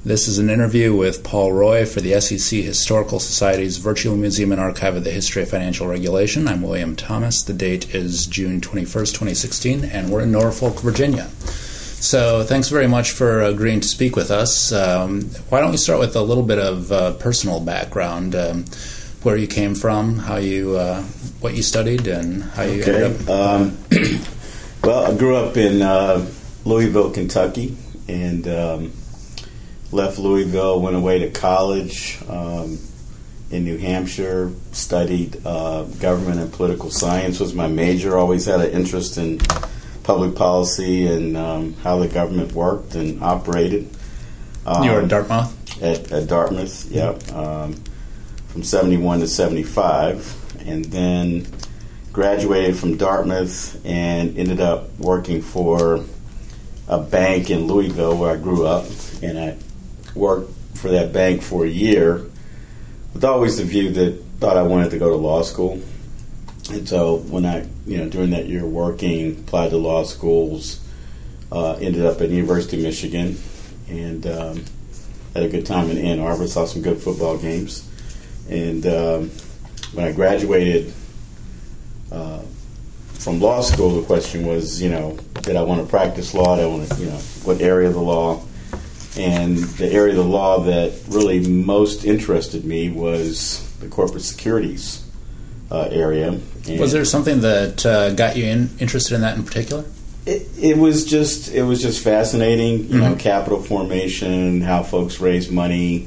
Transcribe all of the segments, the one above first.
This is an interview with Paul Roy for the SEC Historical Society's Virtual Museum and Archive of the History of Financial Regulation. I'm William Thomas. The date is June 21st, 2016, and we're in Norfolk, Virginia. So thanks very much for agreeing to speak with us. Why don't we start with a little bit of personal background, where you came from, how you, what you studied, and how you ended up... Well, I grew up in Louisville, Kentucky, and left Louisville, went away to college in New Hampshire, studied government and political science was my major, always had an interest in public policy and how the government worked and operated. You were at Dartmouth? At Dartmouth, yep, from 71 to 75, and then graduated from Dartmouth and ended up working for a bank in Louisville where I grew up, and I worked for that bank for a year with always the view that thought I wanted to go to law school. And so when I, during that year working, applied to law schools, ended up at University of Michigan, and had a good time in Ann Arbor, saw some good football games. And when I graduated from law school, the question was, did I want to practice law? Did I want to, what area of the law? And the area of the law that really most interested me was the corporate securities area. And was there something that got you interested in that in particular? It was just fascinating, capital formation, how folks raise money,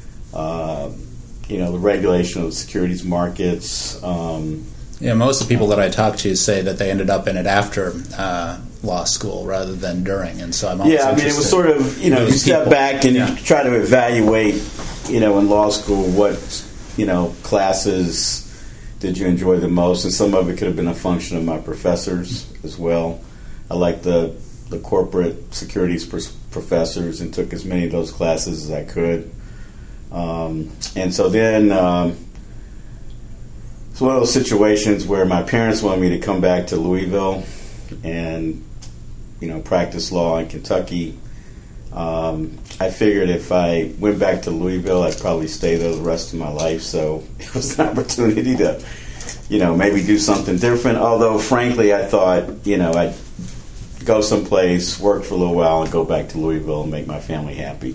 the regulation of the securities markets. Most of the people that I talk to say that they ended up in it after law school rather than during, and so I'm always interested. It was sort of, you step back and you try to evaluate, in law school what, classes did you enjoy the most, and some of it could have been a function of my professors as well. I liked the corporate securities professors and took as many of those classes as I could. And so then it's one of those situations where my parents wanted me to come back to Louisville and, practice law in Kentucky. I figured if I went back to Louisville, I'd probably stay there the rest of my life. So it was an opportunity to, maybe do something different. Although, frankly, I thought, I'd go someplace, work for a little while, and go back to Louisville and make my family happy.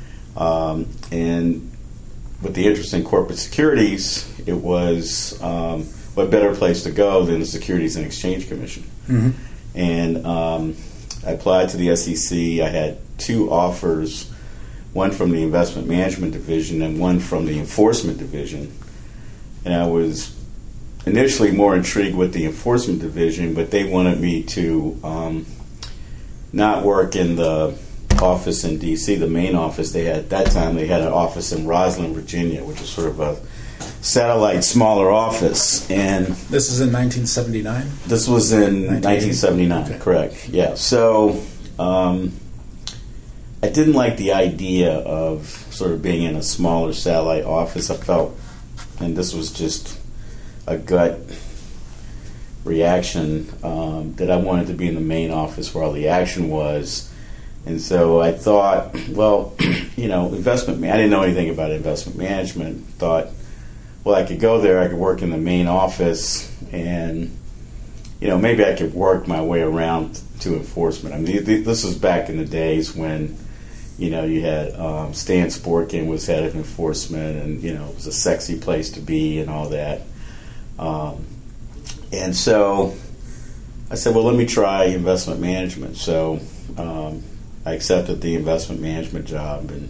And with the interest in corporate securities, it was what better place to go than the Securities and Exchange Commission. Mm-hmm. And I applied to the SEC. I had two offers, one from the Investment Management Division and one from the Enforcement Division. And I was initially more intrigued with the Enforcement Division, but they wanted me to not work in the office in D.C., the main office. They had, at that time, they had an office in Rosslyn, Virginia, which is sort of a satellite, smaller office. And this is in 1979? This was in 1979, okay. Correct. Yeah. So I didn't like the idea of sort of being in a smaller satellite office. I felt, and this was just a gut reaction, that I wanted to be in the main office where all the action was. And so I thought, well, investment. I didn't know anything about investment management. Thought, well, I could go there. I could work in the main office, and maybe I could work my way around to enforcement. I mean, this was back in the days when, you had Stan Sporkin was head of enforcement, and it was a sexy place to be and all that. And so I said, well, let me try investment management. So I accepted the investment management job and,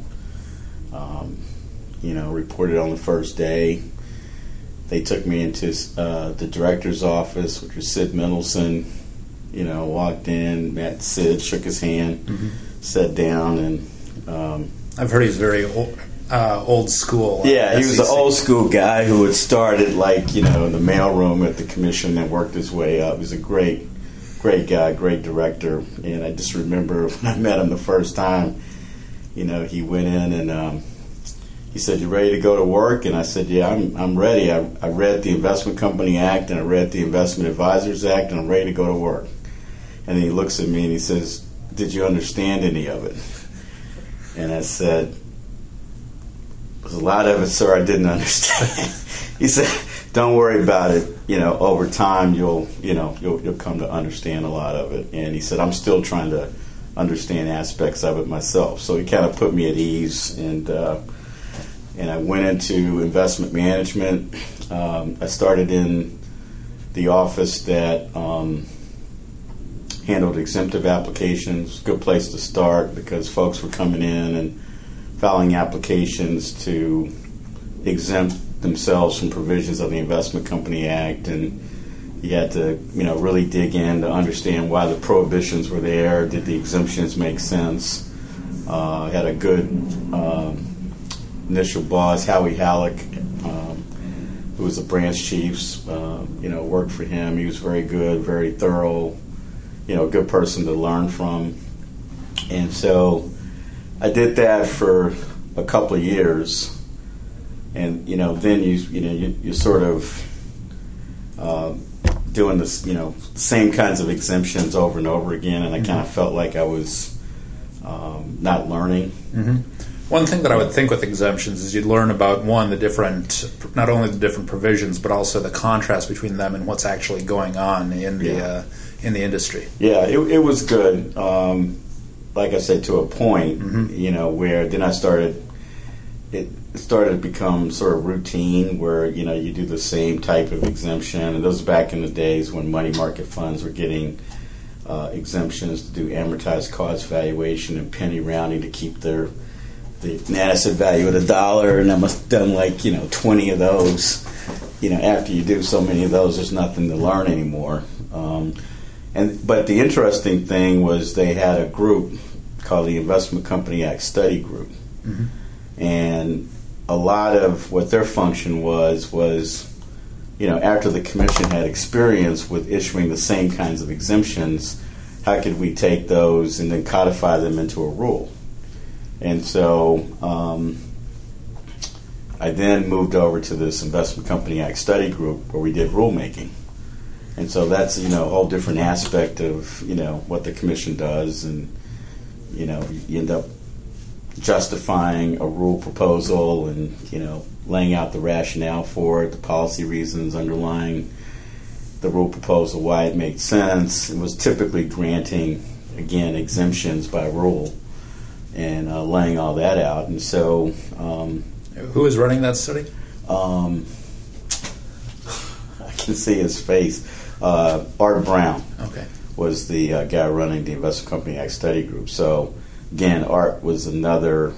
reported on the first day. They took me into the director's office, which was Sid Mendelson. Walked in, met Sid, shook his hand, mm-hmm. Sat down, and I've heard he's very old school. Yeah, he was an old school guy who had started in the mailroom at the commission and worked his way up. He was a great guy, great director. And I just remember when I met him the first time, he went in and he said, "You ready to go to work?" And I said, "Yeah, I'm ready. I read the Investment Company Act and I read the Investment Advisors Act, and I'm ready to go to work." And then he looks at me and he says, "Did you understand any of it?" And I said, "There's a lot of it, sir, I didn't understand." He said, "Don't worry about it. Over time you'll come to understand a lot of it." And he said, "I'm still trying to understand aspects of it myself." So he kind of put me at ease, and I went into investment management. I started in the office that handled exemptive applications. Good place to start because folks were coming in and filing applications to exempt themselves from provisions of the Investment Company Act, and you had to really dig in to understand why the prohibitions were there. Did the exemptions make sense? Had a good initial boss, Howie Halleck, who was the branch chief. Worked for him. He was very good, very thorough, a good person to learn from. And so I did that for a couple of years. And, then you sort of doing this, same kinds of exemptions over and over again. And I kind of felt like I was not learning. Mm-hmm. One thing that I would think with exemptions is you'd learn about, not only the different provisions, but also the contrast between them and what's actually going on in the industry. Yeah, it was good. Like I said, to a point, where then it started to become sort of routine where, you do the same type of exemption. And those back in the days when money market funds were getting exemptions to do amortized cost valuation and penny rounding to keep the net asset value at $1, and I must have done 20 of those. After you do so many of those, there's nothing to learn anymore. But the interesting thing was they had a group called the Investment Company Act Study Group, and a lot of what their function was after the commission had experience with issuing the same kinds of exemptions, how could we take those and then codify them into a rule? And so I then moved over to this Investment Company Act Study Group where we did rulemaking. And so that's, a whole different aspect of, what the commission does. And, you end up justifying a rule proposal and, laying out the rationale for it, the policy reasons underlying the rule proposal, why it made sense. It was typically granting, again, exemptions by rule. And laying all that out. And so... who is running that study? I can see his face. Art Brown was the guy running the Investment Company Act Study Group. So, again, Art was another,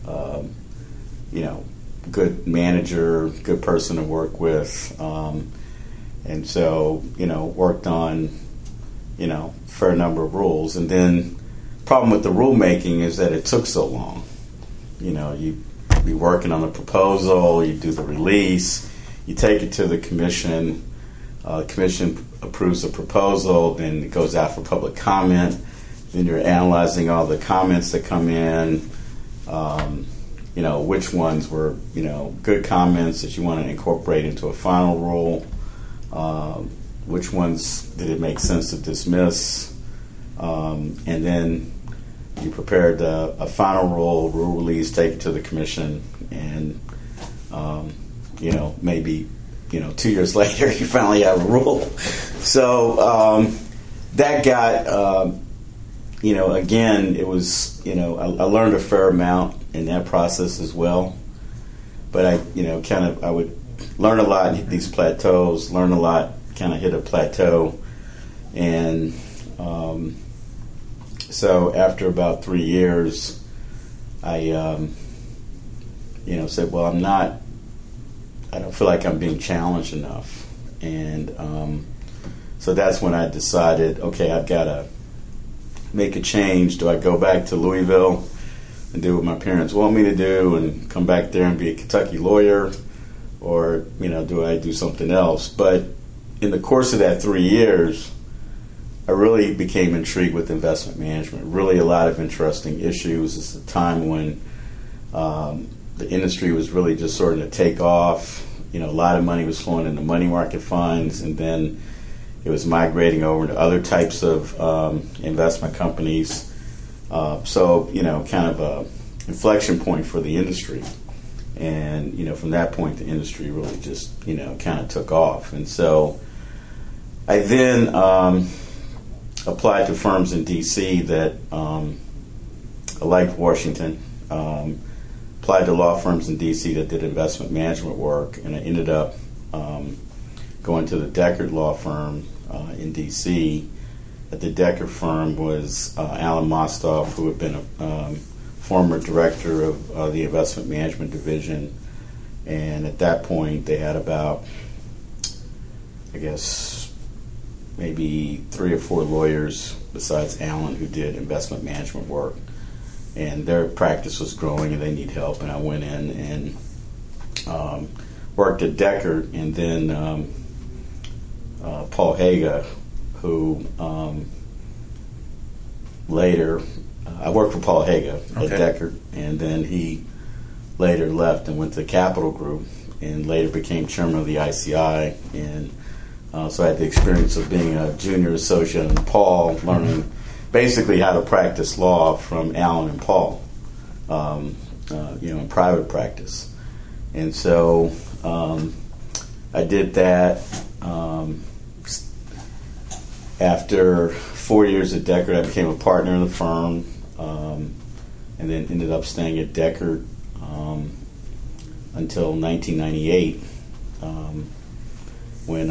good manager, good person to work with. And so, worked on, a fair number of rules. And then... problem with the rulemaking is that it took so long. You'd be working on the proposal, you do the release, you take it to the commission, the commission approves the proposal, then it goes out for public comment, then you're analyzing all the comments that come in, which ones were, good comments that you want to incorporate into a final rule, which ones did it make sense to dismiss, and then you prepared a final rule release, take it to the commission, and maybe 2 years later you finally have a rule. So that got again, it was I learned a fair amount in that process as well. But I would learn a lot, hit these plateaus, learn a lot, kind of hit a plateau, and so after about 3 years, I, said, well, I don't feel like I'm being challenged enough. And so that's when I decided, okay, I've got to make a change. Do I go back to Louisville and do what my parents want me to do and come back there and be a Kentucky lawyer? Or, do I do something else? But in the course of that 3 years, I really became intrigued with investment management. Really a lot of interesting issues. It's a time when the industry was really just starting to take off. A lot of money was flowing into money market funds, and then it was migrating over to other types of investment companies. So, kind of a inflection point for the industry. And, from that point, the industry really just, kind of took off. And so I then applied to firms in D.C. that I liked Washington. Applied to law firms in D.C. that did investment management work, and I ended up going to the Deckard law firm in D.C. At the Deckard firm was Alan Mostoff, who had been a former director of the investment management division, and at that point they had about, I guess, maybe 3 or 4 lawyers besides Alan who did investment management work, and their practice was growing and they need help, and I went in and worked at Deckard, and then Paul Haga, who later I worked for Paul Haga at Deckard, and then he later left and went to the Capital Group, and later became chairman of the ICI, and so I had the experience of being a junior associate and Paul, learning basically how to practice law from Alan and Paul, in private practice. And so I did that. After 4 years at Deckard, I became a partner in the firm, and then ended up staying at Deckard until 1998, when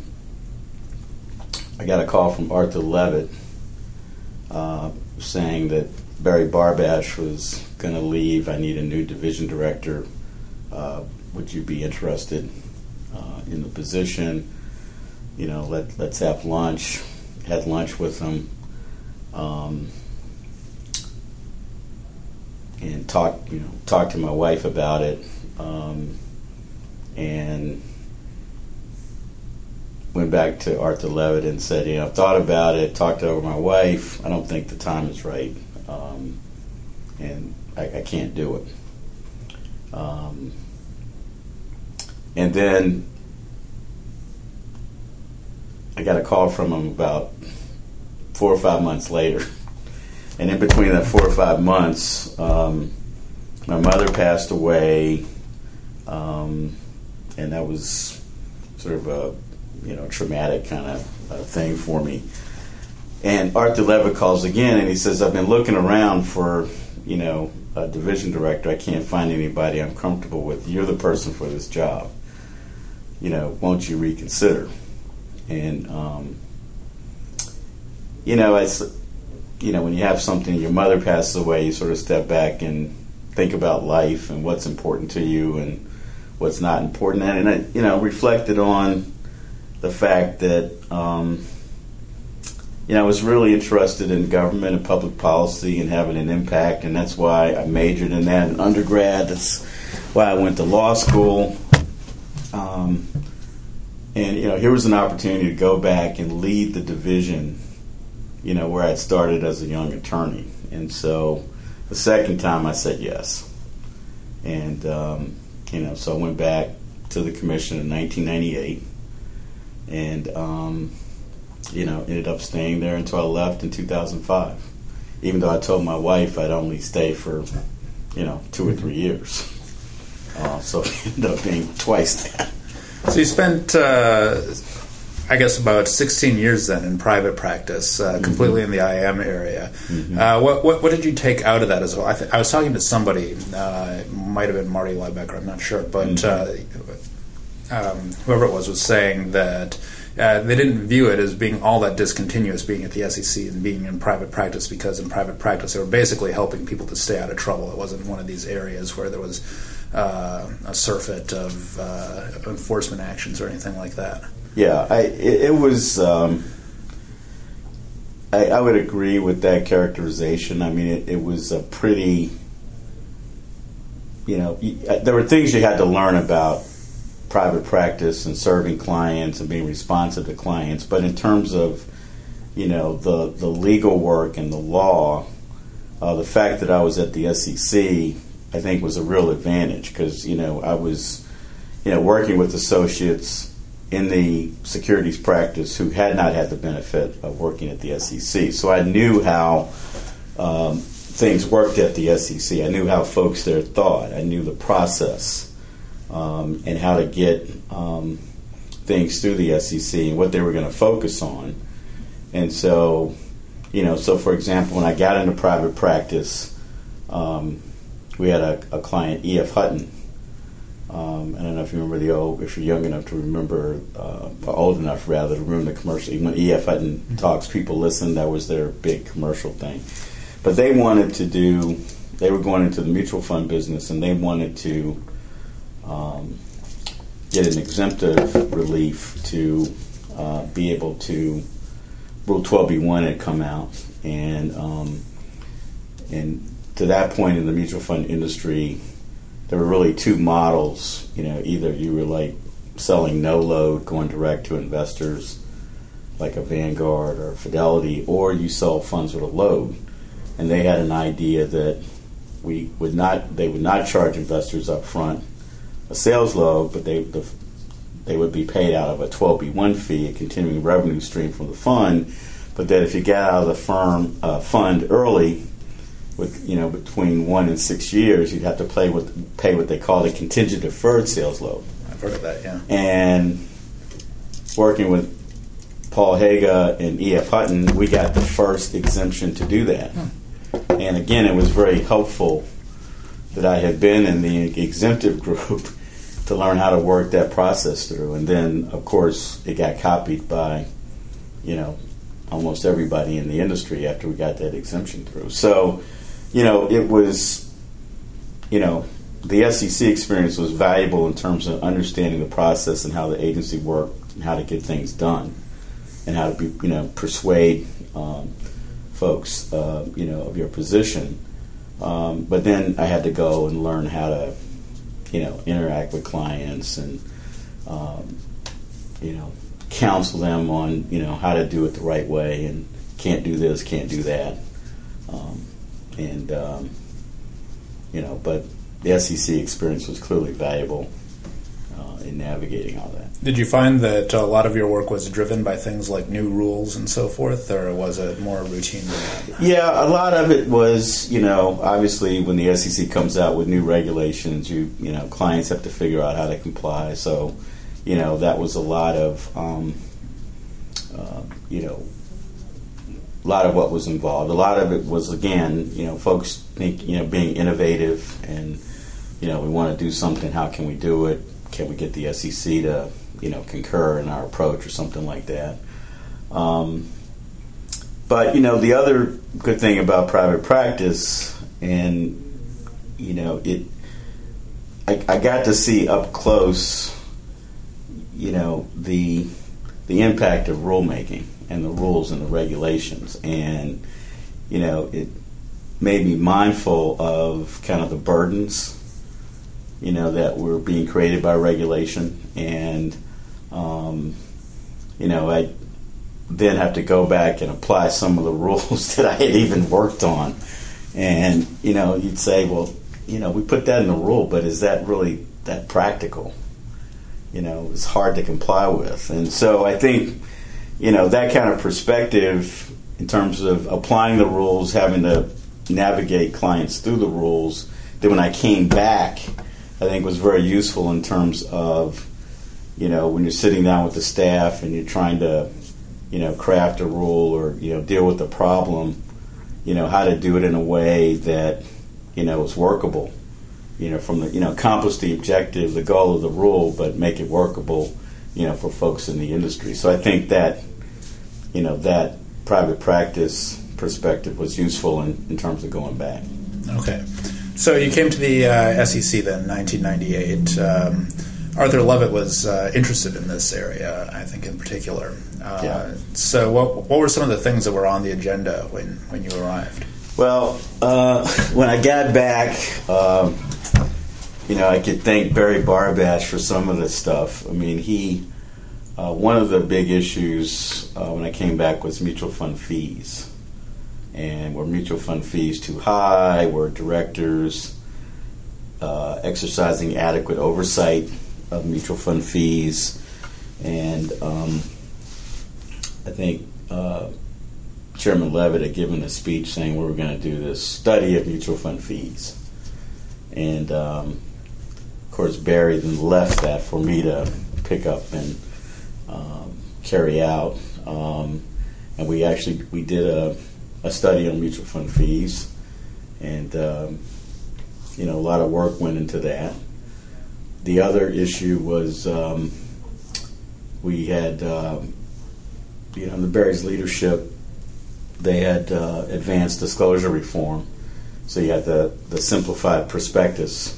I got a call from Arthur Levitt saying that Barry Barbash was going to leave. I need a new division director. Would you be interested in the position? Let's have lunch. Had lunch with him, and talked to my wife about it, and went back to Arthur Levitt and said, I've thought about it, talked over my wife. I don't think the time is right, and I can't do it. And then I got a call from him about 4 or 5 months later. And in between that 4 or 5 months, my mother passed away, and that was sort of a traumatic kind of thing for me. And Arthur Levitt calls again, and he says, I've been looking around for a division director. I can't find anybody I'm comfortable with. You're the person for this job. Won't you reconsider? And when you have something, your mother passes away, you sort of step back and think about life and what's important to you and what's not important. And I reflected on the fact that I was really interested in government and public policy and having an impact, and that's why I majored in that in undergrad. That's why I went to law school. And here was an opportunity to go back and lead the division, where I'd started as a young attorney. And so the second time I said yes. And so I went back to the commission in 1998, and ended up staying there until I left in 2005. Even though I told my wife I'd only stay for 2 or 3 years, so it ended up being twice that. So you spent, I guess, about 16 years then in private practice, completely in the IM area. Mm-hmm. What did you take out of that as well? I was talking to somebody, it might have been Marty Leibecker, I'm not sure, but whoever it was saying that they didn't view it as being all that discontinuous being at the SEC and being in private practice, because in private practice they were basically helping people to stay out of trouble. It wasn't one of these areas where there was a surfeit of enforcement actions or anything like that. Yeah, it was. I would agree with that characterization. I mean, it was a pretty. There were things you had to learn about private practice and serving clients and being responsive to clients, but in terms of the legal work and the law, the fact that I was at the SEC, I think, was a real advantage, because I was working with associates in the securities practice who had not had the benefit of working at the SEC. So I knew how things worked at the SEC. I knew how folks there thought. I knew the process and how to get things through the SEC and what they were going to focus on. And so, so for example, when I got into private practice, we had a client, E.F. Hutton. I don't know if you remember if you're young enough to remember, or old enough rather, to remember the commercial. When E.F. Hutton talks, people listen. That was their big commercial thing. But they were going into the mutual fund business, and they wanted to get an exemptive relief to be able to, Rule 12b-1 had come out, and to that point in the mutual fund industry, there were really two models. Either you were like selling no load, going direct to investors, like a Vanguard or Fidelity, or you sell funds with a load. And they had an idea that they would not charge investors up front a sales load, but they would be paid out of a 12b-1 fee, a continuing revenue stream from the fund. But that if you got out of the fund early, with between 1 and 6 years, you'd have to pay what they call a contingent deferred sales load. I've heard of that, yeah. And working with Paul Haga and E.F. Hutton, we got the first exemption to do that. And again, it was very helpful that I had been in the exemptive group to learn how to work that process through. And then, of course, it got copied by, almost everybody in the industry after we got that exemption through. So, it was, the SEC experience was valuable in terms of understanding the process and how the agency worked and how to get things done and how to persuade folks, of your position. But then I had to go and learn how to, interact with clients and, counsel them on, how to do it the right way and can't do this, can't do that. But the SEC experience was clearly valuable in navigating all that. Did you find that a lot of your work was driven by things like new rules and so forth, or was it more routine than that? Yeah, a lot of it was, obviously when the SEC comes out with new regulations, clients have to figure out how to comply. So, that was a lot of, a lot of what was involved. A lot of it was, again, folks think, being innovative and, we want to do something. How can we do it? Can we get the SEC to, concur in our approach or something like that? But, the other good thing about private practice, and, I got to see up close, the impact of rulemaking and the rules and the regulations. And, it made me mindful of kind of the burdens, that were being created by regulation. And, I then have to go back and apply some of the rules that I had even worked on. And, you'd say, well, we put that in the rule, but is that really that practical? It's hard to comply with. And so I think, that kind of perspective in terms of applying the rules, having to navigate clients through the rules, then when I came back, I think was very useful in terms of, when you're sitting down with the staff and you're trying to, craft a rule or, deal with a problem, how to do it in a way that, is workable, from the, accomplish the objective, the goal of the rule, but make it workable, for folks in the industry. So I think that, that private practice perspective was useful in terms of going back. Okay. So you came to the SEC then in 1998. Arthur Levitt was interested in this area, I think, in particular. Yeah. So what were some of the things that were on the agenda when you arrived? Well, when I got back, I could thank Barry Barbash for some of this stuff. I mean, one of the big issues when I came back was mutual fund fees. And were mutual fund fees too high? Were directors exercising adequate oversight of mutual fund fees? And I think Chairman Levitt had given a speech saying we were going to do this study of mutual fund fees. And, of course, Barry then left that for me to pick up and carry out. And we did a study on mutual fund fees. And, a lot of work went into that. The other issue was we had, under Barry's leadership, they had advanced disclosure reform. So you had the simplified prospectus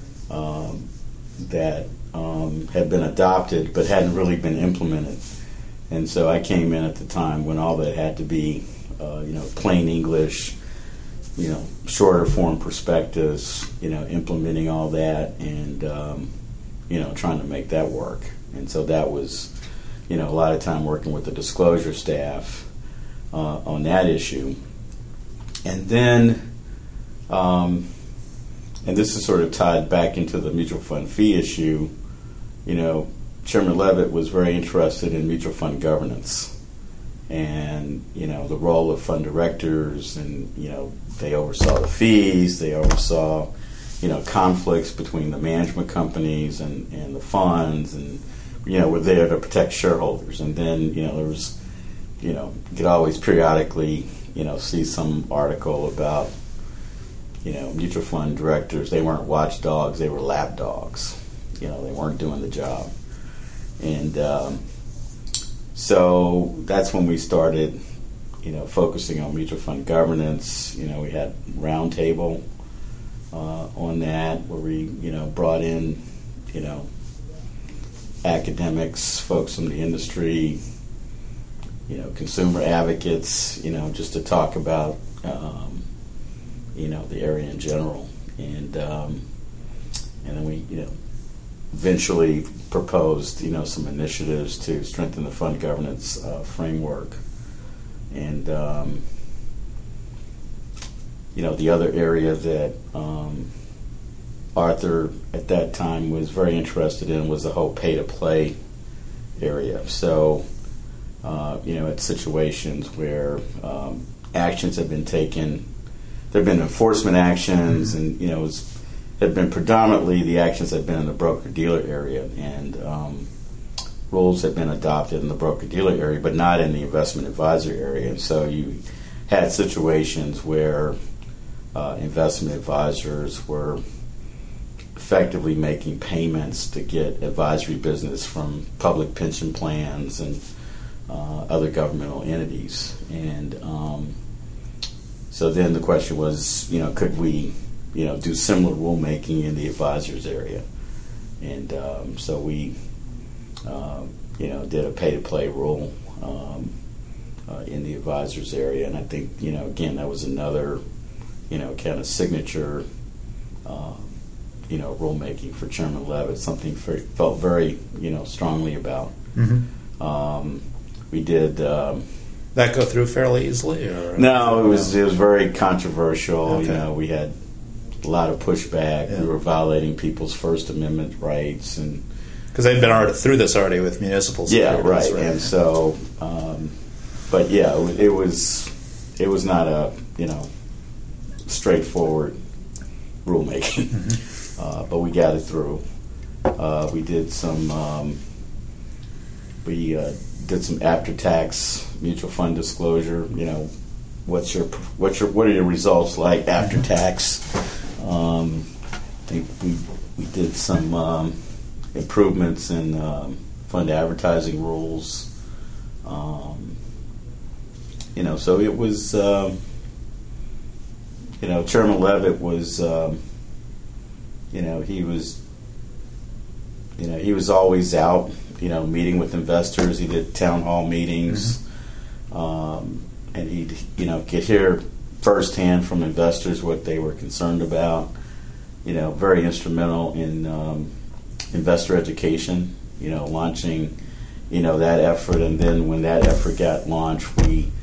that had been adopted but hadn't really been implemented. And so I came in at the time when all that had to be, plain English, shorter form prospectus, implementing all that and, trying to make that work. And so that was, a lot of time working with the disclosure staff on that issue. And then, and this is sort of tied back into the mutual fund fee issue, Chairman Levitt was very interested in mutual fund governance and, the role of fund directors and, they oversaw the fees, they oversaw, conflicts between the management companies and the funds and, were there to protect shareholders. And then, there was, you could always periodically, see some article about, mutual fund directors. They weren't watchdogs, they were lapdogs. They weren't doing the job. And so that's when we started, focusing on mutual fund governance. We had roundtable on that where we, brought in, academics, folks from the industry, consumer advocates, just to talk about, the area in general. And then we, eventually proposed, some initiatives to strengthen the fund governance framework. And, the other area that Arthur at that time was very interested in was the whole pay-to-play area. So, at situations where actions have been taken, there have been enforcement actions, and, had been predominantly the actions had been in the broker-dealer area, and rules had been adopted in the broker-dealer area, but not in the investment advisor area. And so you had situations where investment advisors were effectively making payments to get advisory business from public pension plans and other governmental entities. And so then the question was, could we, do similar rulemaking in the advisors area? And so we, did a pay-to-play rule in the advisors area. And I think, again, that was another, kind of signature, rulemaking for Chairman Levitt, something felt very, strongly about. Mm-hmm. We did. That go through fairly easily? Or? No, it was very controversial. Okay. We had a lot of pushback. Yeah. We were violating people's First Amendment rights, and because they've been through this already with municipal securities. Yeah, right. And so, but yeah, it was not a straightforward rulemaking, mm-hmm. But we got it through. We did some. Did some after-tax mutual fund disclosure. What are your results like after tax? I think we did some improvements in fund advertising rules. So it was. Chairman Levitt was. He was always out. Meeting with investors. He did town hall meetings, and he'd get hear firsthand from investors what they were concerned about. Very instrumental in investor education. Launching, that effort, and then when that effort got launched, we,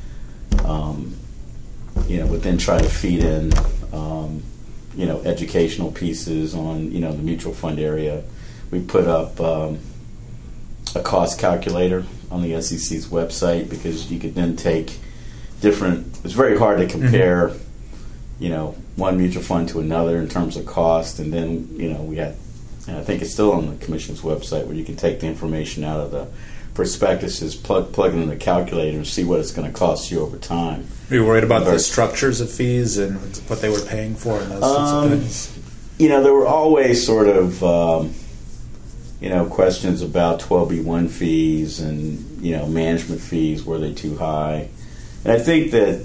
would then try to feed in, educational pieces on the mutual fund area. We put up. A cost calculator on the SEC's website, because you could then take different. It's very hard to compare, one mutual fund to another in terms of cost. And then, we had, and I think it's still on the Commission's website, where you can take the information out of the prospectuses, plug it in the calculator, and see what it's going to cost you over time. Are you worried about the structures of fees and what they were paying for and those sorts of things? There were always sort of, questions about 12B1 fees and, management fees. Were they too high? And I think that,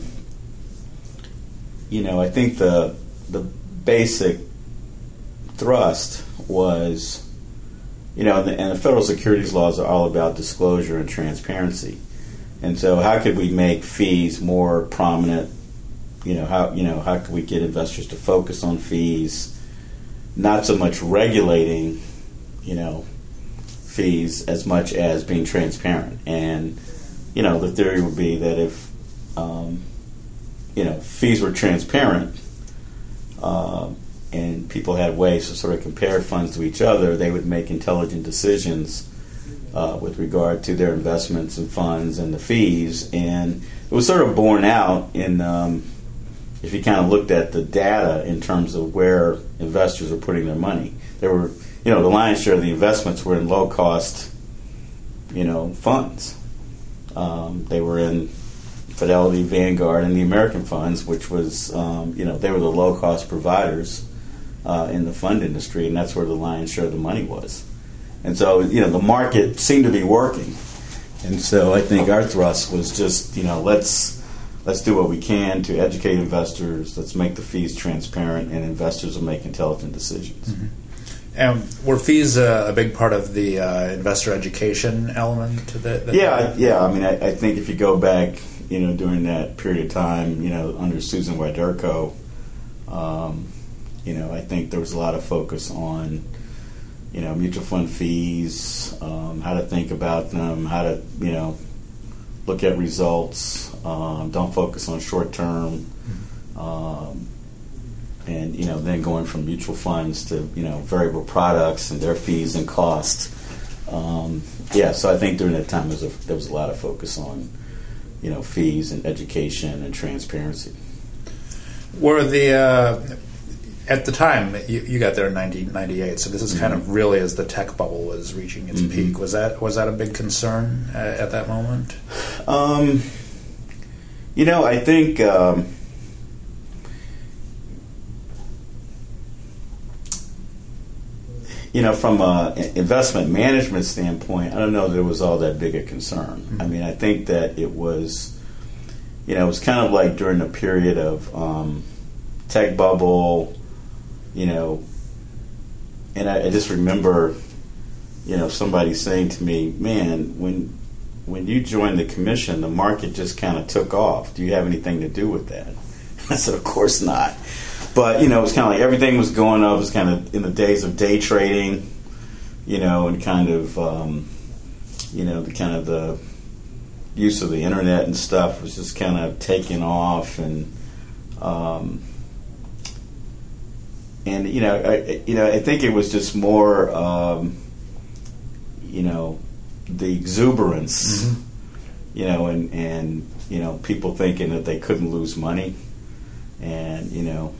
I think the basic thrust was, and the federal securities laws are all about disclosure and transparency. And so how could we make fees more prominent? How could we get investors to focus on fees, not so much regulating, fees as much as being transparent. And, the theory would be that if, fees were transparent, and people had ways to sort of compare funds to each other, they would make intelligent decisions with regard to their investments and funds and the fees. And it was sort of borne out in, if you kind of looked at the data in terms of where investors were putting their money. There were, the lion's share of the investments were in low-cost, funds. They were in Fidelity, Vanguard, and the American funds, which was, they were the low-cost providers in the fund industry, and that's where the lion's share of the money was. And so, the market seemed to be working. And so I think our thrust was just, let's do what we can to educate investors. Let's make the fees transparent, and investors will make intelligent decisions. Mm-hmm. And were fees a big part of the investor education element to that? Yeah. I mean, I think if you go back, during that period of time, under Susan Widerko, I think there was a lot of focus on, mutual fund fees, how to think about them, how to, look at results, don't focus on short term, and then going from mutual funds to variable products and their fees and costs. So I think during that time there was a lot of focus on fees and education and transparency. Were the at the time you got there in 1998, so this is kind of really as the tech bubble was reaching its peak. Was that a big concern at that moment? I think from an investment management standpoint, I don't know that it was all that big a concern. Mm-hmm. I mean, I think that it was, it was kind of like during the period of tech bubble, and I just remember, somebody saying to me, man, when you joined the commission, the market just kind of took off. Do you have anything to do with that? I said, of course not. But, it was kind of like everything was going up. It was kind of in the days of day trading, and kind of, the use of the internet and stuff was just kind of taking off. And I think it was just more, the exuberance, and people thinking that they couldn't lose money. And,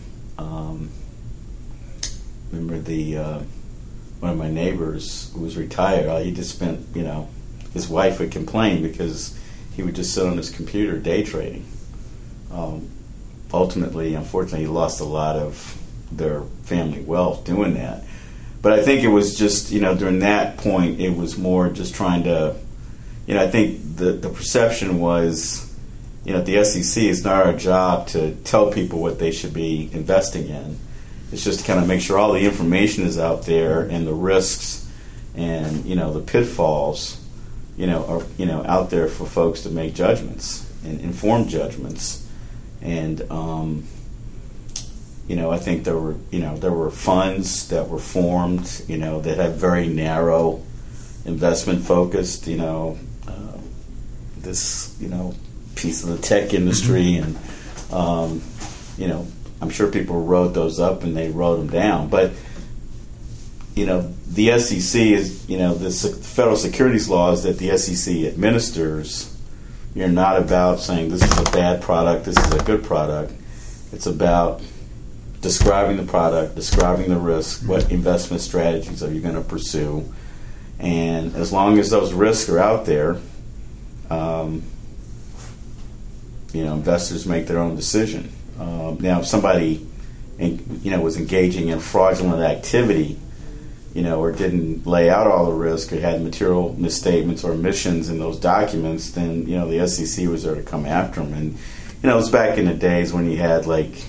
remember one of my neighbors who was retired, he just spent, his wife would complain because he would just sit on his computer day trading. Ultimately, unfortunately, he lost a lot of their family wealth doing that. But I think it was just, during that point, it was more just trying to, I think the perception was, at the SEC, it's not our job to tell people what they should be investing in. It's just to kind of make sure all the information is out there and the risks and, the pitfalls, are, out there for folks to make judgments and informed judgments. And, I think there were funds that were formed, that had very narrow investment focused, this, piece of the tech industry, and I'm sure people wrote those up and they wrote them down. But the SEC is the federal securities laws that the SEC administers You're not about saying this is a bad product, this is a good product. It's about describing the product, describing the risk, what investment strategies are you going to pursue, and as long as those risks are out there, investors make their own decision. Now, if somebody was engaging in fraudulent activity, or didn't lay out all the risk, or had material misstatements or omissions in those documents, then the SEC was there to come after them. And it was back in the days when you had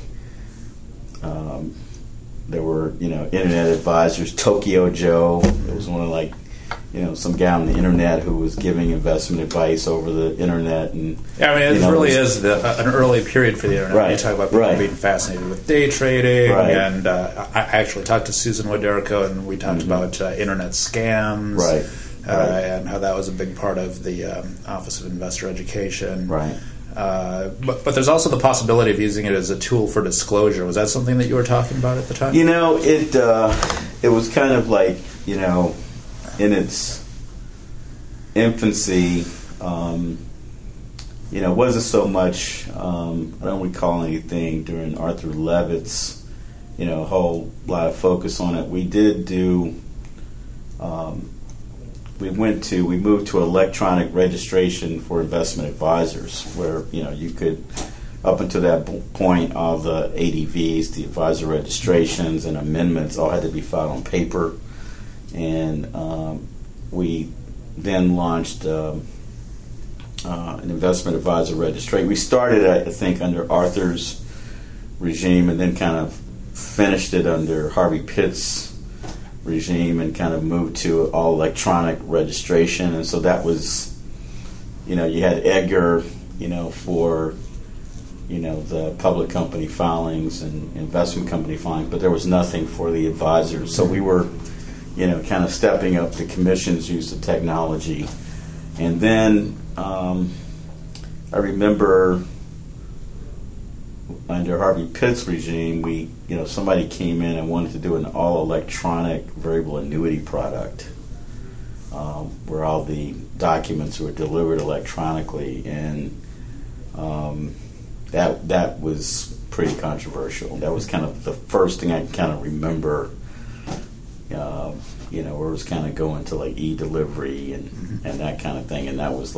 there were internet advisors. Tokyo Joe, it was one of some guy on the internet who was giving investment advice over the internet. And it really is an early period for the internet. Right, you talk about people being fascinated with day trading, right. And I actually talked to Susan Woderico, and we talked about internet scams, right. And how that was a big part of the Office of Investor Education. Right. But there's also the possibility of using it as a tool for disclosure. Was that something that you were talking about at the time? It was kind of in its infancy, it wasn't so much, I don't recall anything during Arthur Levitt's, a whole lot of focus on it. We did do, we moved to electronic registration for investment advisors, where, you could, up until that point, all the ADVs, the advisor registrations and amendments all had to be filed on paper. And we then launched an investment advisor registration. We started, I think, under Arthur's regime, and then kind of finished it under Harvey Pitt's regime, and kind of moved to all electronic registration. And so that was, you had Edgar, for the public company filings and investment company filings, but there was nothing for the advisors. So we were kind of stepping up the commission's use of technology. And then I remember under Harvey Pitt's regime, somebody came in and wanted to do an all-electronic variable annuity product, where all the documents were delivered electronically, and that was pretty controversial. That was kind of the first thing I kind of remember. Where it was kind of going to e-delivery and that kind of thing, and that was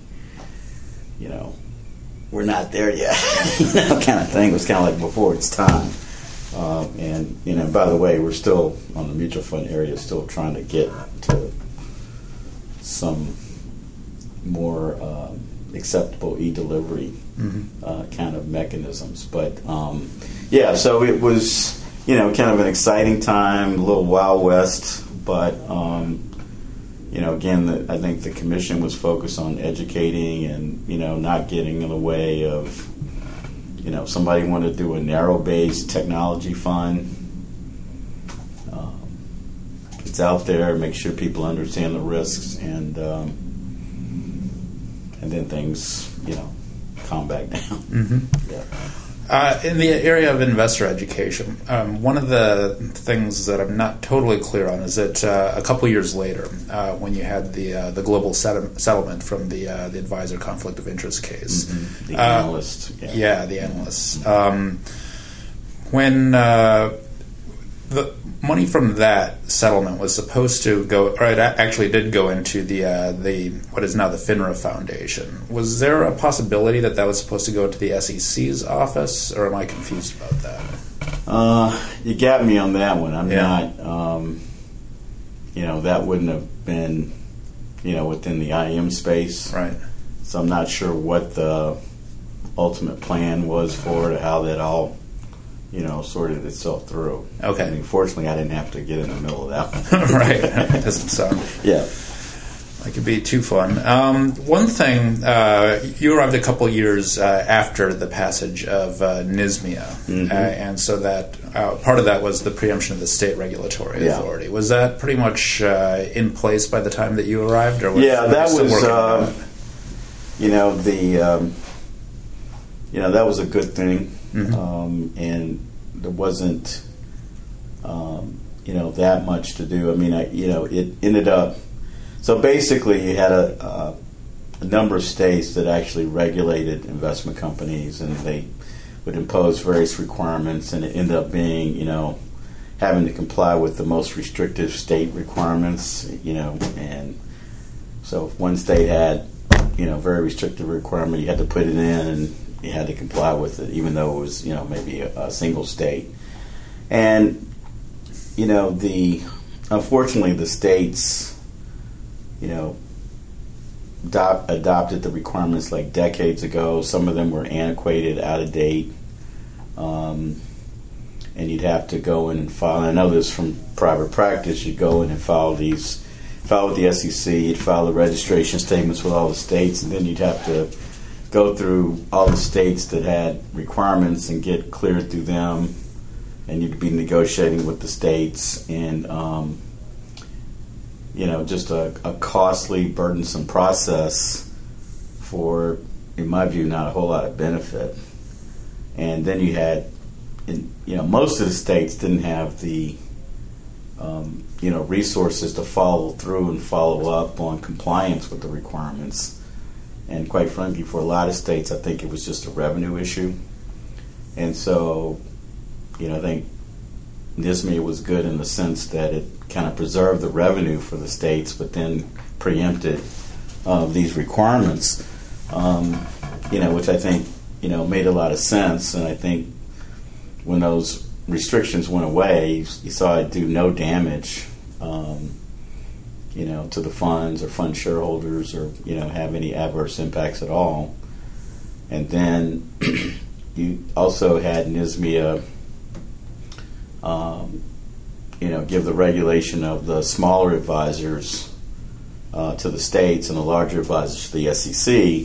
we're not there yet, kind of thing. It was kind of before its time. And by the way, we're still on the mutual fund area, still trying to get to some more acceptable e-delivery kind of mechanisms. But so it was. Kind of an exciting time, a little Wild West, but, again, I think the commission was focused on educating and, not getting in the way of, somebody wanted to do a narrow-based technology fund. It's out there, make sure people understand the risks, and then things, calm back down. Mm-hmm. Yeah. In the area of investor education, one of the things that I'm not totally clear on is that a couple years later, when you had the global settlement from the advisor conflict of interest case, the analyst, the analysts, when the money from that settlement was supposed to go, or it actually did go into the what is now the FINRA Foundation. Was there a possibility that was supposed to go to the SEC's office, or am I confused about that? You got me on that one. I'm not. That wouldn't have been, within the IM space, right? So I'm not sure what the ultimate plan was for it, how that all sorted itself through. Okay. I mean, fortunately, I didn't have to get in the middle of that one. Right. It doesn't sound like it'd be too fun. One thing, you arrived a couple years after the passage of NISMIA, and so that part of that was the preemption of the state regulatory authority. Was that pretty much in place by the time that you arrived? Or that was a good thing. And there wasn't, that much to do. I mean, it ended up. So basically, you had a number of states that actually regulated investment companies, and they would impose various requirements, and it ended up being, having to comply with the most restrictive state requirements, and so if one state had, very restrictive requirement, you had to put it in and you had to comply with it, even though it was, maybe a single state. And, unfortunately the states, adopted the requirements like decades ago. Some of them were antiquated, out of date, and you'd have to go in and file. I know this from private practice. You'd go in and file with the SEC. You'd file the registration statements with all the states, and then you'd have to go through all the states that had requirements and get cleared through them, and you'd be negotiating with the states, and just a costly, burdensome process for, in my view, not a whole lot of benefit. And then you had, most of the states didn't have the, resources to follow through and follow up on compliance with the requirements. And quite frankly, for a lot of states, I think it was just a revenue issue. And so, I think NSMIA was good in the sense that it kind of preserved the revenue for the states, but then preempted these requirements, which I think, made a lot of sense. And I think when those restrictions went away, you saw it do no damage, to the funds or fund shareholders, or, have any adverse impacts at all. And then you also had NSMIA give the regulation of the smaller advisors to the states and the larger advisors to the SEC,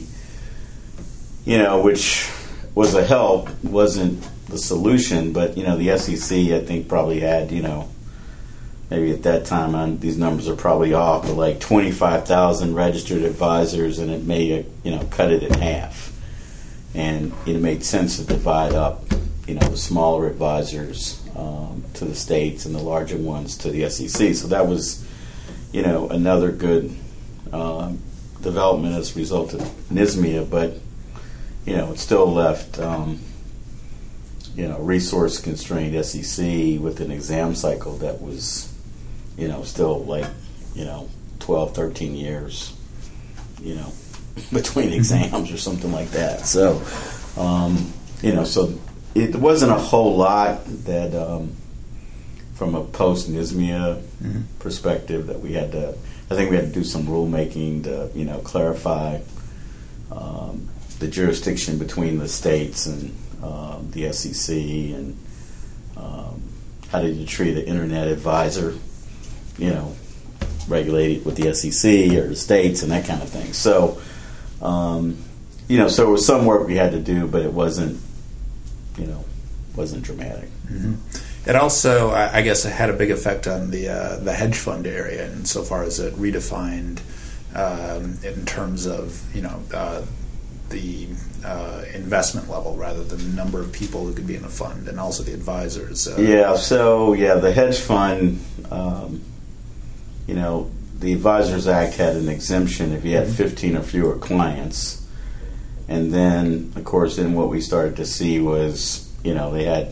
which was a help, wasn't the solution, but, the SEC, I think, probably had, maybe at that time, these numbers are probably off, but like 25,000 registered advisors, and it may, cut it in half. And it made sense to divide up, the smaller advisors to the states and the larger ones to the SEC. So that was, another good development as a result of NSMIA, but, it still left, resource-constrained SEC with an exam cycle that was, still like, 12, 13 years, between exams or something like that. So, so it wasn't a whole lot that, from a post-NSMIA perspective, that we had to, I think we had to do some rulemaking to, clarify the jurisdiction between the states and the SEC, and how did you treat an internet advisor, regulated with the SEC or the states and that kind of thing. So, so it was some work we had to do, but it wasn't, wasn't dramatic. Mm-hmm. It also, I guess, it had a big effect on the hedge fund area, insofar as it redefined in terms of the investment level rather than the number of people who could be in a fund, and also the advisors. The hedge fund, the Advisors Act had an exemption if you had 15 or fewer clients. And then, of course, then what we started to see was, they had,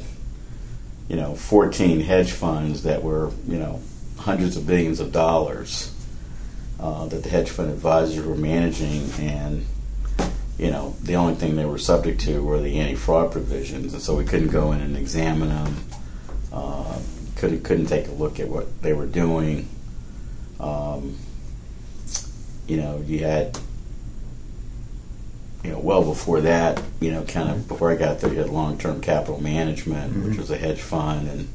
14 hedge funds that were, hundreds of billions of dollars that the hedge fund advisors were managing, and the only thing they were subject to were the anti-fraud provisions, and so we couldn't go in and examine them. Couldn't take a look at what they were doing. You had, well before that, kind of before I got there, you had Long-Term Capital Management, which was a hedge fund, and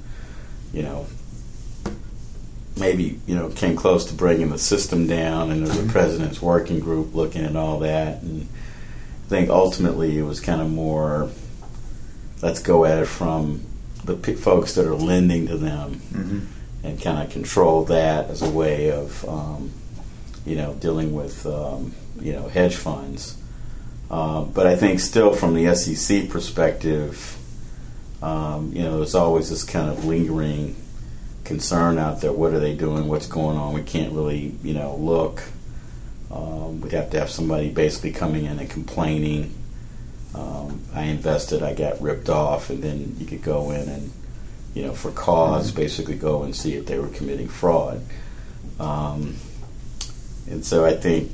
maybe came close to bringing the system down, and there was a president's working group looking at all that, and I think ultimately it was kind of more, let's go at it from the folks that are lending to them, and kind of control that as a way of dealing with hedge funds. But I think still from the SEC perspective, there's always this kind of lingering concern out there. What are they doing? What's going on? We can't really, look. We'd have to have somebody basically coming in and complaining. I invested, I got ripped off, and then you could go in and, for cause, basically go and see if they were committing fraud. And so I think,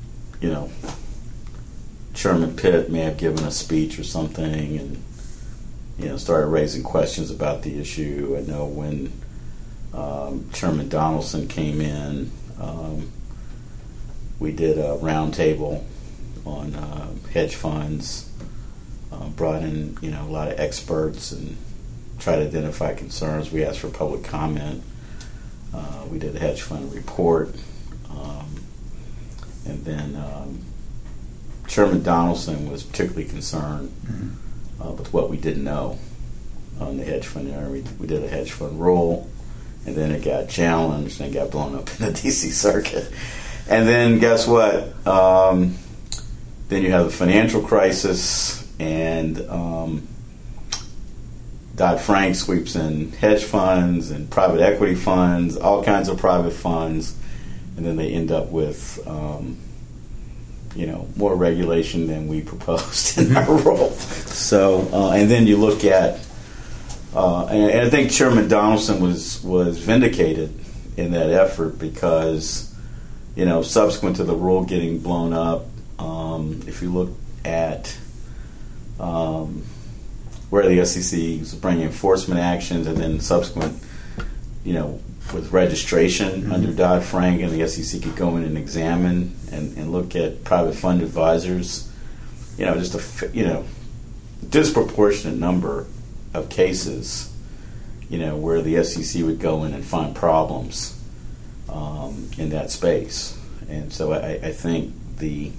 Chairman Pitt may have given a speech or something and, started raising questions about the issue. I know when Chairman Donaldson came in, we did a roundtable on hedge funds, brought in a lot of experts and tried to identify concerns. We asked for public comment. We did a hedge fund report, and then Chairman Donaldson was particularly concerned with what we didn't know on the hedge fund area. We did a hedge fund rule, and then it got challenged and it got blown up in the D.C. circuit. And then guess what? Then you have the financial crisis, and Dodd-Frank sweeps in hedge funds and private equity funds, all kinds of private funds, and then they end up with more regulation than we proposed in our role. So, and then you look at, and I think Chairman Donaldson was vindicated in that effort because, subsequent to the rule getting blown up, if you look at where the SEC was bringing enforcement actions, and then subsequent, with registration under Dodd-Frank, and the SEC could go in and examine and look at private fund advisors, just a disproportionate number of cases, where the SEC would go in and find problems in that space. And so I think the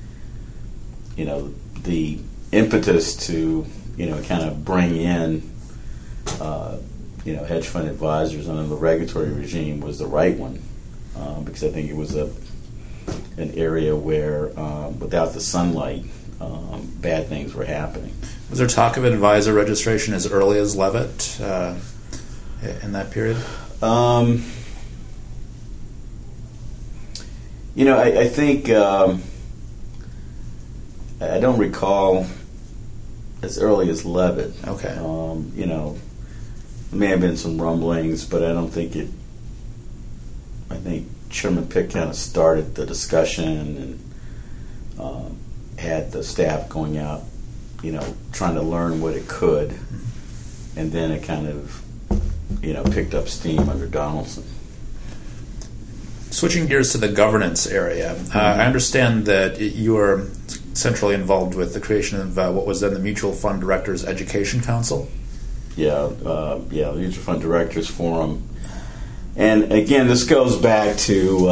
impetus to kind of bring in hedge fund advisors under the regulatory regime was the right one, because I think it was an area where without the sunlight, bad things were happening. Was there talk of advisor registration as early as Levitt in that period? I think I don't recall as early as Levitt. Okay. There may have been some rumblings, but I don't think it. I think Chairman Pitt kind of started the discussion and had the staff going out, trying to learn what it could, and then it kind of, picked up steam under Donaldson. Switching gears to the governance area, I understand that you are centrally involved with the creation of what was then the Mutual Fund Directors Education Council. The Mutual Fund Directors Forum. And again, this goes back to,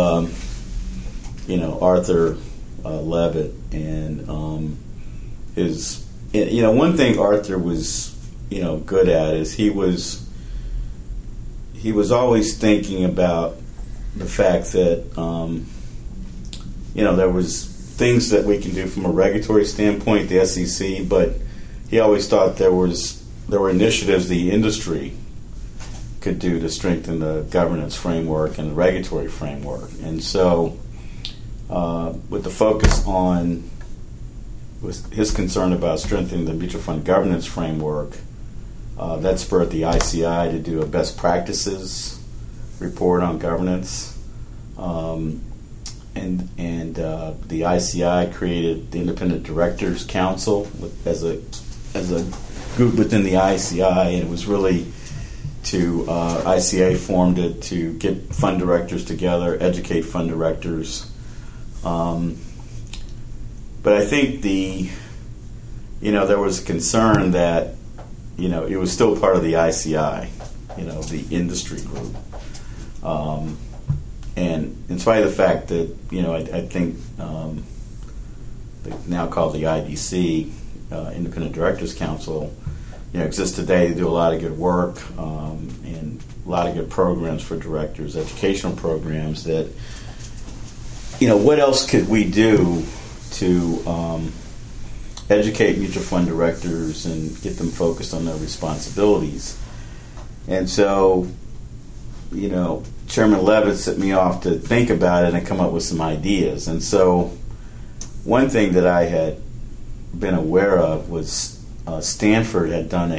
Arthur Levitt and his, one thing Arthur was, good at is he was always thinking about the fact that, there was things that we can do from a regulatory standpoint, the SEC, but he always thought there were initiatives the industry could do to strengthen the governance framework and the regulatory framework. And so with the focus on with his concern about strengthening the mutual fund governance framework, that spurred the ICI to do a best practices report on governance. And the ICI created the Independent Directors Council as a group within the ICI, and it was really to ICA formed it to get fund directors together, educate fund directors. But I think there was a concern that it was still part of the ICI, the industry group. And in spite of the fact that, I think they now called the IDC, Independent Directors Council, exists today. They do a lot of good work and a lot of good programs for directors, educational programs that, what else could we do to educate mutual fund directors and get them focused on their responsibilities? And so, Chairman Levitt sent me off to think about it and come up with some ideas. And so one thing that I had been aware of was Stanford had done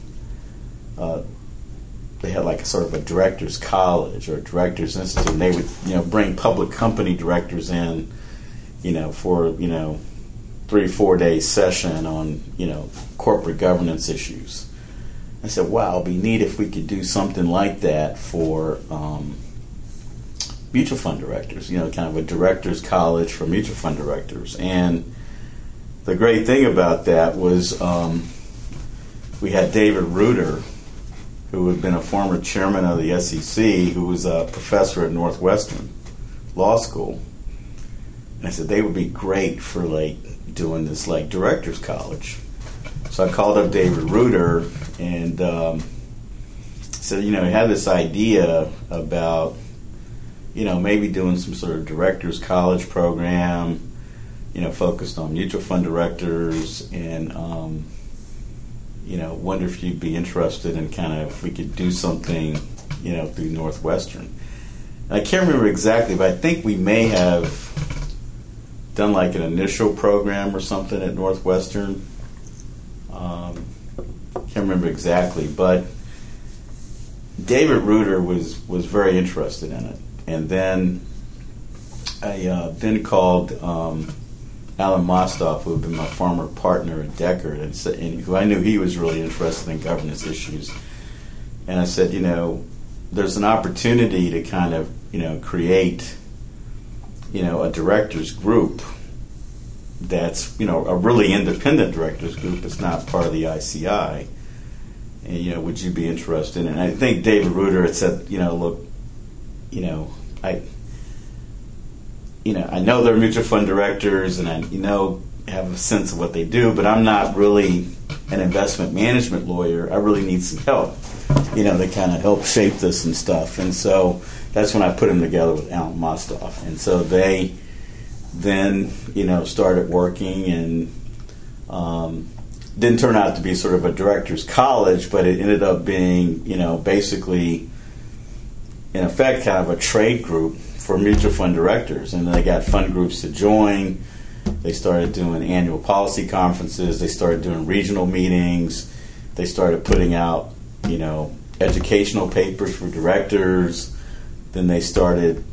they had like a sort of a director's college or a director's institute, and they would bring public company directors in for 3-4 day session on corporate governance issues. I said, wow, it'd be neat if we could do something like that for mutual fund directors, kind of a director's college for mutual fund directors. And the great thing about that was we had David Reuter, who had been a former chairman of the SEC, who was a professor at Northwestern Law School. And I said, they would be great for doing this director's college. So I called up David Reuter and said, he had this idea about, maybe doing some sort of director's college program, focused on mutual fund directors, and wonder if you'd be interested in if we could do something, through Northwestern. And I can't remember exactly, but I think we may have done an initial program or something at Northwestern. Can't remember exactly, but David Reuter was very interested in it. And then I then called Alan Mostoff, who had been my former partner at Deckard, and who I knew he was really interested in governance issues. And I said, there's an opportunity to kind of, create, a directors group that's, a really independent directors group. It's not part of the ICI. And, would you be interested? And I think David Reuter had said, look, I know they're mutual fund directors, and I have a sense of what they do, but I'm not really an investment management lawyer. I really need some help, to kind of help shape this and stuff. And so that's when I put him together with Alan Mostoff. And so they then, started working, and didn't turn out to be sort of a director's college, but it ended up being, basically, in effect, kind of a trade group for mutual fund directors. And they got fund groups to join. They started doing annual policy conferences. They started doing regional meetings. They started putting out, educational papers for directors. Then they started,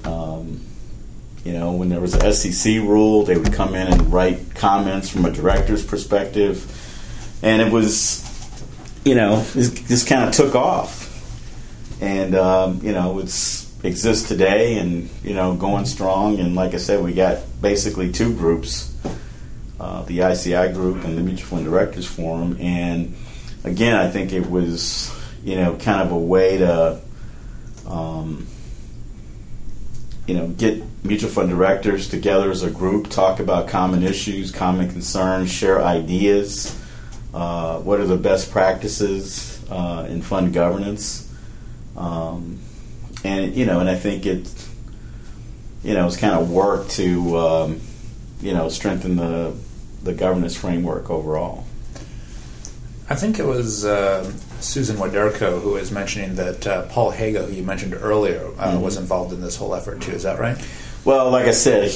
when there was an SEC rule, they would come in and write comments from a director's perspective. And it was, this kind of took off. And, it exists today and, going strong. And like I said, we got basically two groups, the ICI group and the Mutual Fund Directors Forum. And again, I think it was, kind of a way to, get mutual fund directors together as a group, talk about common issues, common concerns, share ideas. What are the best practices in fund governance? And I think it, it's kind of work to, strengthen the governance framework overall. I think it was Susan Waderko who was mentioning that Paul Hago, who you mentioned earlier, was involved in this whole effort too. Is that right? Well, like I said,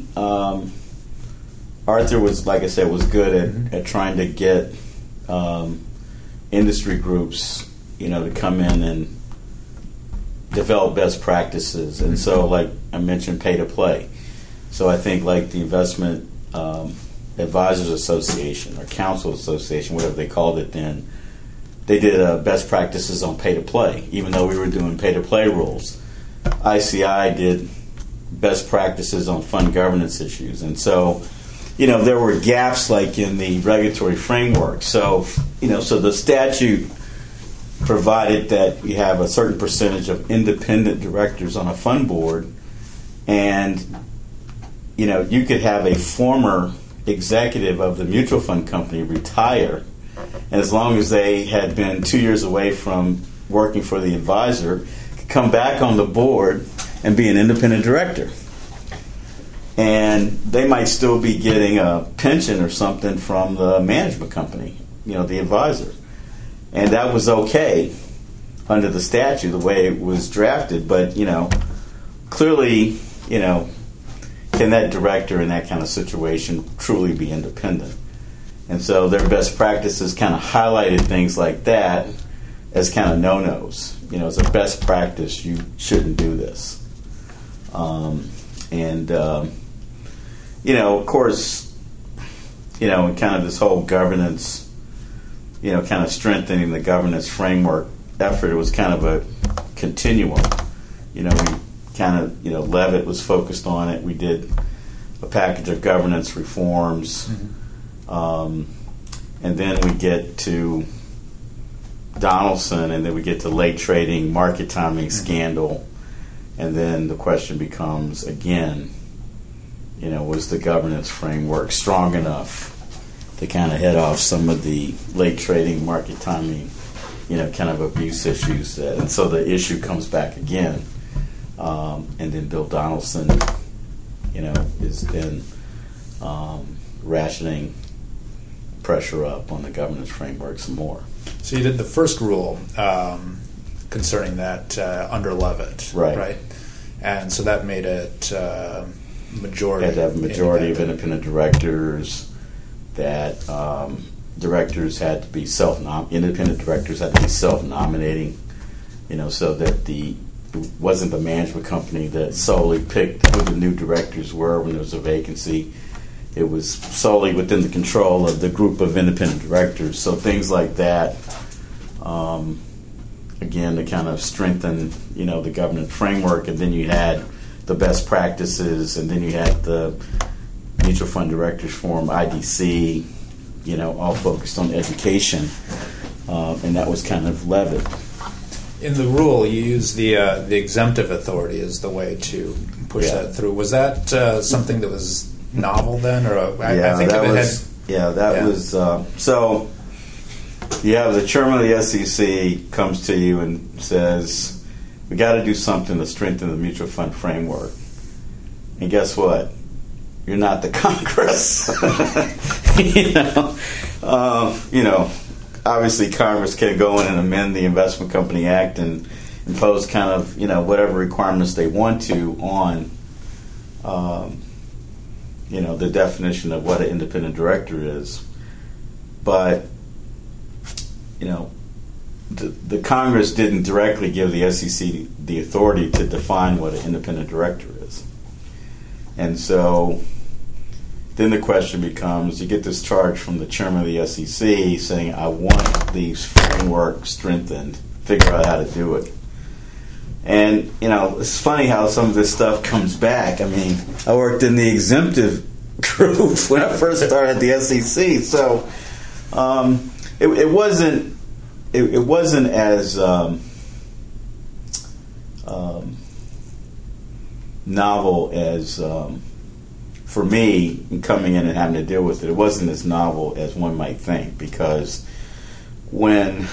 Arthur was, like I said, was good at trying to get industry groups, to come in and develop best practices. And so, like I mentioned, pay to play. So I think like the Investment Advisors Association or Council Association, whatever they called it then, they did best practices on pay to play, even though we were doing pay to play rules. ICI did best practices on fund governance issues. And so, there were gaps like in the regulatory framework. So, so the statute provided that you have a certain percentage of independent directors on a fund board, and, you could have a former executive of the mutual fund company retire, and as long as they had been 2 years away from working for the advisor, could come back on the board and be an independent director. And they might still be getting a pension or something from the management company, the advisor. And that was okay under the statute, the way it was drafted. But, clearly, can that director in that kind of situation truly be independent? And so their best practices kind of highlighted things like that as kind of no-nos. As a best practice, you shouldn't do this. Of course, in kind of this whole governance, kind of strengthening the governance framework effort, it was kind of a continuum. We kind of, Leavitt was focused on it. We did a package of governance reforms. And then we get to Donaldson, and then we get to late trading, market timing scandal. And then the question becomes, again, was the governance framework strong enough to kind of head off some of the late trading, market timing, kind of abuse issues? And so the issue comes back again. And then Bill Donaldson, is then rationing pressure up on the governance framework some more. So you did the first rule concerning that under Leavitt, right? And so that made it majority. Had to have a majority of independent directors. That directors had to be independent directors had to be self-nominating. So that it wasn't the management company that solely picked who the new directors were when there was a vacancy. It was solely within the control of the group of independent directors. So things like that, again, to kind of strengthen, the governance framework. And then you had the best practices, and then you had the Mutual Fund Directors Forum, IDC, all focused on education. And that was kind of Leavitt. In the rule, you use the exemptive authority as the way to push that through. Was that something that was novel then, or I think that of it was, was so. You have the chairman of the SEC comes to you and says, "We got to do something to strengthen the mutual fund framework." And guess what? You're not the Congress. Obviously, Congress can go in and amend the Investment Company Act and impose kind of whatever requirements they want to on. The definition of what an independent director is. But, the Congress didn't directly give the SEC the authority to define what an independent director is. And so then the question becomes, you get this charge from the chairman of the SEC saying, I want these framework strengthened, figure out how to do it. And, it's funny how some of this stuff comes back. I mean, I worked in the exemptive group when I first started at the SEC, so it wasn't as novel as for me in coming in and having to deal with it. It wasn't as novel as one might think, because when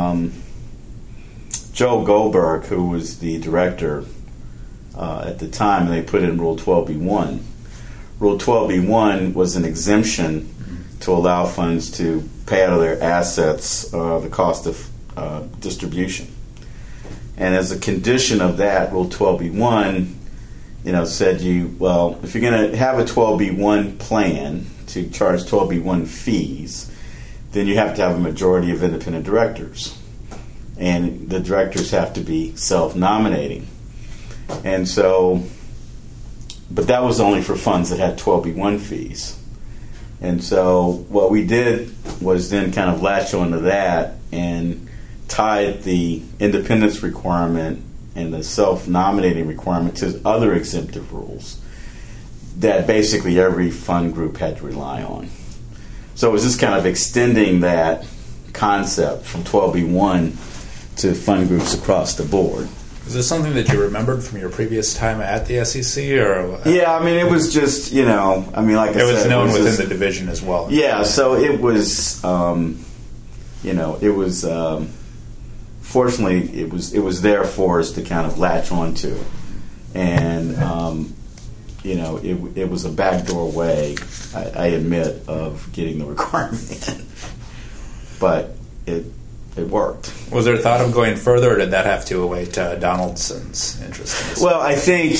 Joe Goldberg, who was the director at the time, and they put in Rule 12b-1. Rule 12b-1 was an exemption to allow funds to pay out of their assets the cost of distribution. And as a condition of that, Rule 12b-1, said if you're going to have a 12b-1 plan to charge 12b-1 fees, then you have to have a majority of independent directors. And the directors have to be self-nominating. And so, but that was only for funds that had 12b-1 fees. And so what we did was then kind of latch onto that and tied the independence requirement and the self-nominating requirement to other exemptive rules that basically every fund group had to rely on. So it was just kind of extending that concept from 12b-1 to fund groups across the board. Is this something that you remembered from your previous time at the SEC, or? Yeah, I mean, it was just, like I said, it was known within the division as well. Yeah, so it was, fortunately, it was there for us to kind of latch onto, and it was a backdoor way, I admit, of getting the requirement in, but it it worked. Was there a thought of going further, or did that have to await Donaldson's interest in this? Well, I think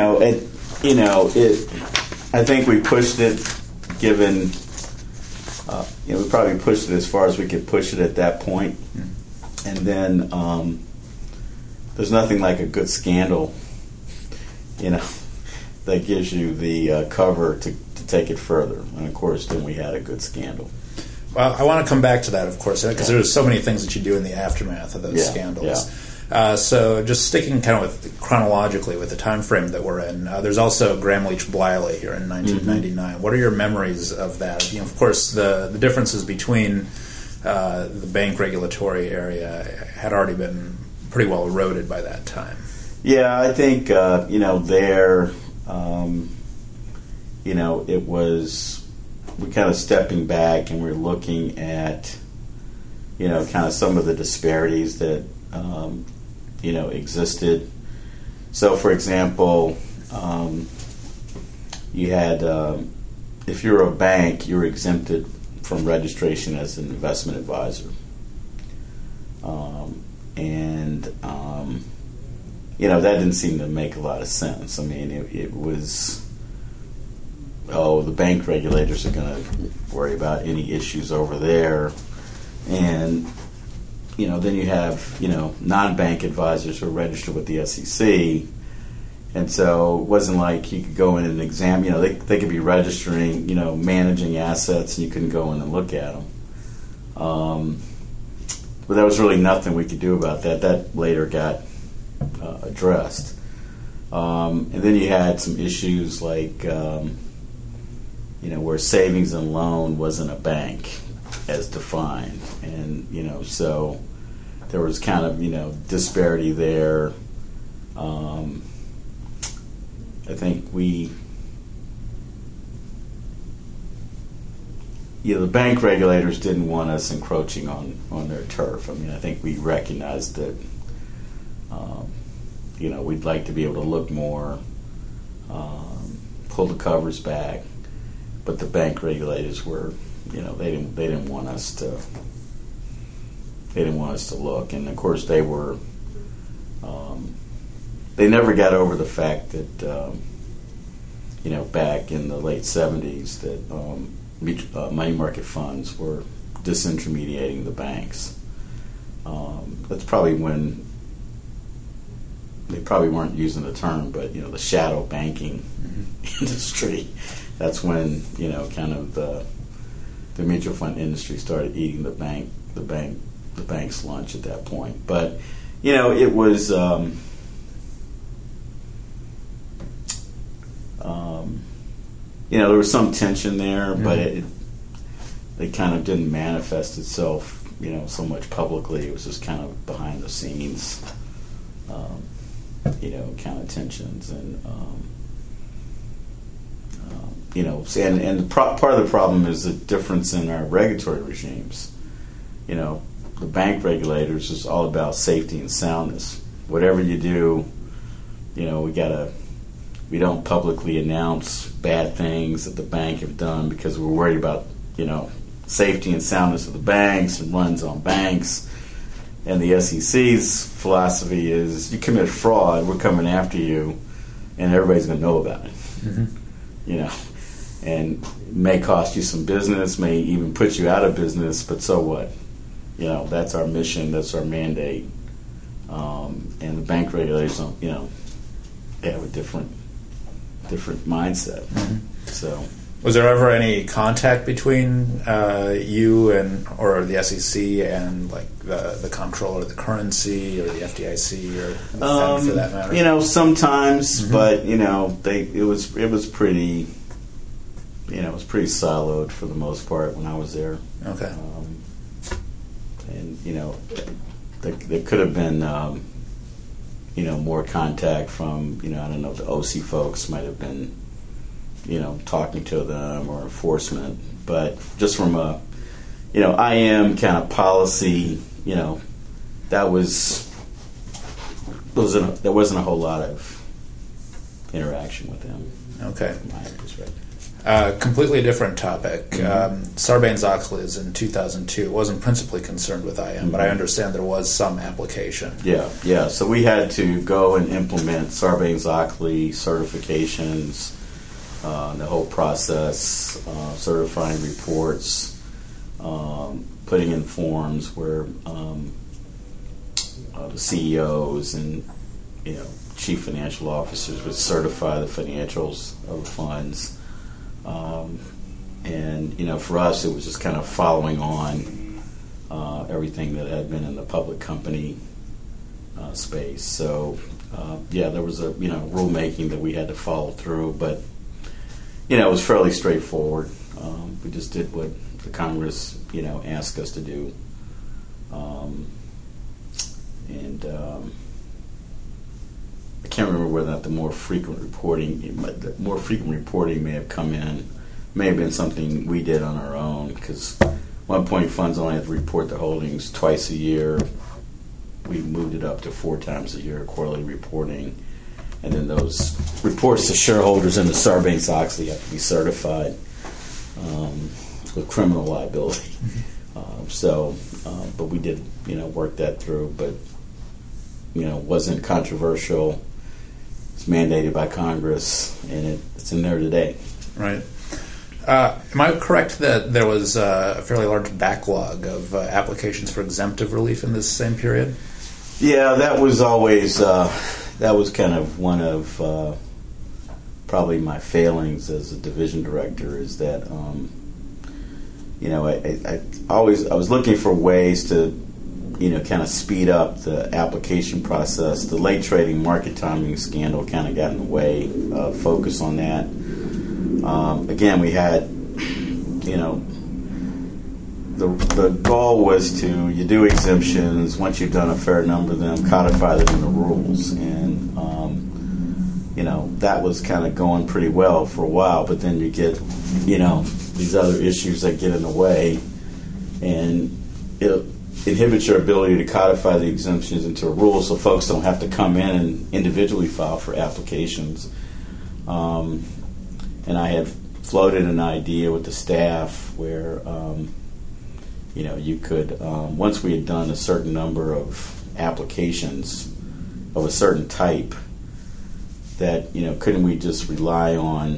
I think we pushed it, given we probably pushed it as far as we could push it at that point, and then there's nothing like a good scandal, that gives you the cover to take it further. And of course, then we had a good scandal. Well, I want to come back to that, of course, because there's so many things that you do in the aftermath of those scandals. Yeah. So just sticking kind of with chronologically with the time frame that we're in, there's also Graham Leach Bliley here in 1999. Mm-hmm. What are your memories of that? Of course, the differences between the bank regulatory area had already been pretty well eroded by that time. Yeah, I think there, it was. We're kind of stepping back and we're looking at, kind of some of the disparities that, existed. So, for example, you had, if you're a bank, you're exempted from registration as an investment advisor. That didn't seem to make a lot of sense. I mean, it was... the bank regulators are going to worry about any issues over there. And, then you have, non-bank advisors who are registered with the SEC. And so it wasn't like you could go in and examine, they could be registering, managing assets, and you couldn't go in and look at them. But there was really nothing we could do about that. That later got addressed. And then you had some issues like... where savings and loan wasn't a bank as defined. And, so there was kind of, disparity there. I think the bank regulators didn't want us encroaching on their turf. I mean, I think we recognized that, we'd like to be able to look more, pull the covers back. But the bank regulators were, they didn't want us to. They didn't want us to look, and of course they were. They never got over the fact that, back in the late '70s, that money market funds were disintermediating the banks. That's probably when they probably weren't using the term, but the shadow banking industry. That's when kind of the mutual fund industry started eating the bank's lunch at that point. But it was there was some tension there, but it kind of didn't manifest itself so much publicly. It was just kind of behind the scenes, kind of tensions and. Part of the problem is the difference in our regulatory regimes. The bank regulators is all about safety and soundness. Whatever you do, we don't publicly announce bad things that the bank have done because we're worried about, safety and soundness of the banks and runs on banks. And the SEC's philosophy is you commit fraud, we're coming after you, and everybody's going to know about it. Mm-hmm. And it may cost you some business, may even put you out of business, but so what? That's our mission, that's our mandate. And the bank regulators don't, they have a different mindset. Mm-hmm. So, was there ever any contact between you or the SEC and like the comptroller of the currency or the FDIC or the Fed for that matter? Sometimes, but it was pretty. It was pretty siloed for the most part when I was there. Okay. And there could have been more contact from I don't know, the OC folks might have been talking to them or enforcement, but just from a IM kind of policy, there wasn't a whole lot of interaction with them. Okay. From my perspective. Completely different topic. Sarbanes-Oxley in 2002 wasn't principally concerned with IM, but I understand there was some application. Yeah. So we had to go and implement Sarbanes-Oxley certifications, the whole process, certifying reports, putting in forms where the CEOs and chief financial officers would certify the financials of the funds. And for us, it was just kind of following on everything that had been in the public company space. So, there was a rulemaking that we had to follow through, but it was fairly straightforward. We just did what the Congress asked us to do, and I can't remember whether or not the more frequent reporting may have been something we did on our own, because at one point funds only had to report their holdings twice a year. We moved it up to 4 times a year, quarterly reporting, and then those reports to shareholders in the Sarbanes-Oxley have to be certified with criminal liability. But we did work that through, but wasn't controversial. It's mandated by Congress, and it's in there today. Right. Am I correct that there was a fairly large backlog of applications for exemptive relief in this same period? Yeah, that was always that was kind of one of probably my failings as a division director, is that I was looking for ways to kind of speed up the application process. The late trading market timing scandal kind of got in the way of focus on that. Again, we had, the goal was to, you do exemptions, once you've done a fair number of them, codify them in the rules. And, that was kind of going pretty well for a while, but then you get, these other issues that get in the way, and it inhibits your ability to codify the exemptions into a rule, so folks don't have to come in and individually file for applications. And I had floated an idea with the staff where, you could, once we had done a certain number of applications of a certain type, that, couldn't we just rely on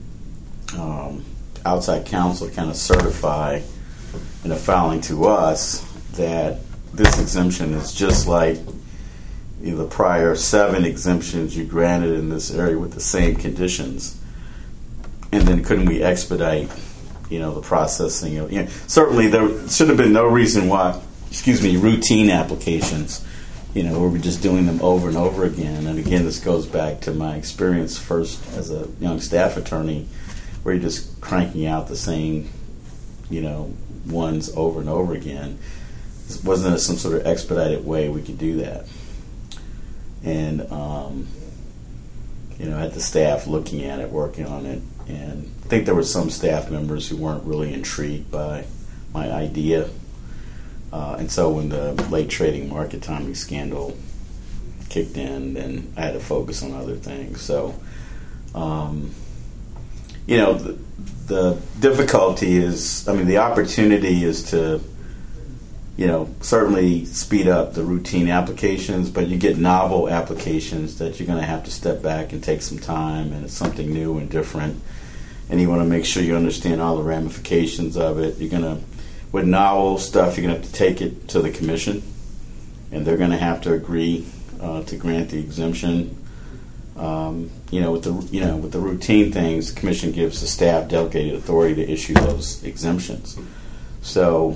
outside counsel to kind of certify in a filing to us that this exemption is just like the prior 7 exemptions you granted in this area with the same conditions. And then couldn't we expedite, the processing of, certainly there should have been no reason why, routine applications, where we're just doing them over and over again. And again, this goes back to my experience first as a young staff attorney, where you're just cranking out the same, ones over and over again. Wasn't there some sort of expedited way we could do that? And, I had the staff looking at it, working on it, and I think there were some staff members who weren't really intrigued by my idea. And so when the late trading market timing scandal kicked in, then I had to focus on other things. So, the difficulty is, the opportunity is to, certainly speed up the routine applications, but you get novel applications that you're going to have to step back and take some time, and it's something new and different, and you want to make sure you understand all the ramifications of it. With novel stuff, you're going to have to take it to the commission, and they're going to have to agree to grant the exemption. With the routine things, the commission gives the staff delegated authority to issue those exemptions. So,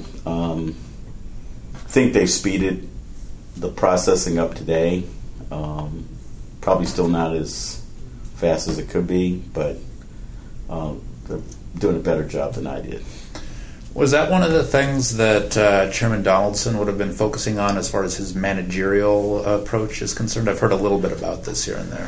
I think they've speeded the processing up today. Probably still not as fast as it could be, but they're doing a better job than I did. Was that one of the things that Chairman Donaldson would have been focusing on as far as his managerial approach is concerned? I've heard a little bit about this here and there.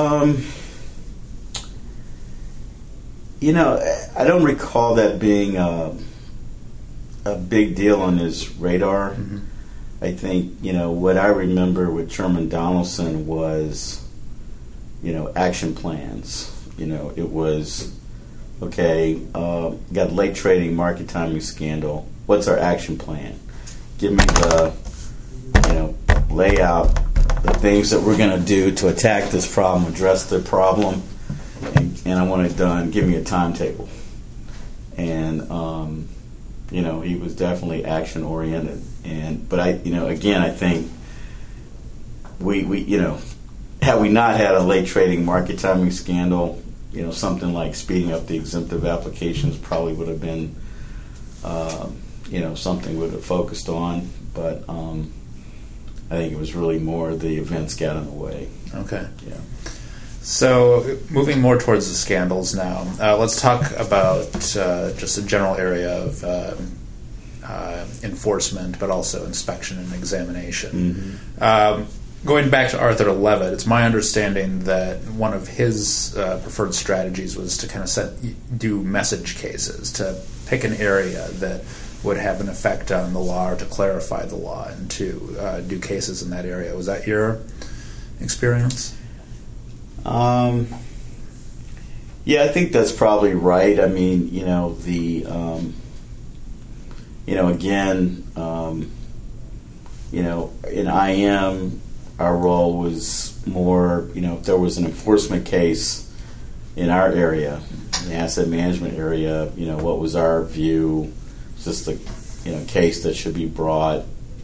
I don't recall that being a big deal on his radar. Mm-hmm. I think, what I remember with Chairman Donaldson was, action plans. It was okay, got late trading, market timing scandal. What's our action plan? Give me the, lay out the things that we're going to do to attack this problem, address the problem, and I want it done. Give me a timetable. And he was definitely action oriented. But I think we had we not had a late trading market timing scandal, something like speeding up the exemptive applications probably would have been something we would have focused on. But I think it was really more the events got in the way. Okay. Yeah. So, moving more towards the scandals now, let's talk about just a general area of enforcement, but also inspection and examination. Mm-hmm. Going back to Arthur Levitt, it's my understanding that one of his preferred strategies was to kind of do message cases, to pick an area that would have an effect on the law or to clarify the law, and to do cases in that area. Was that your experience? Yeah, I think that's probably right. I mean, in IM, our role was more, if there was an enforcement case in our area, in the asset management area, what was our view? Just the, case that should be brought.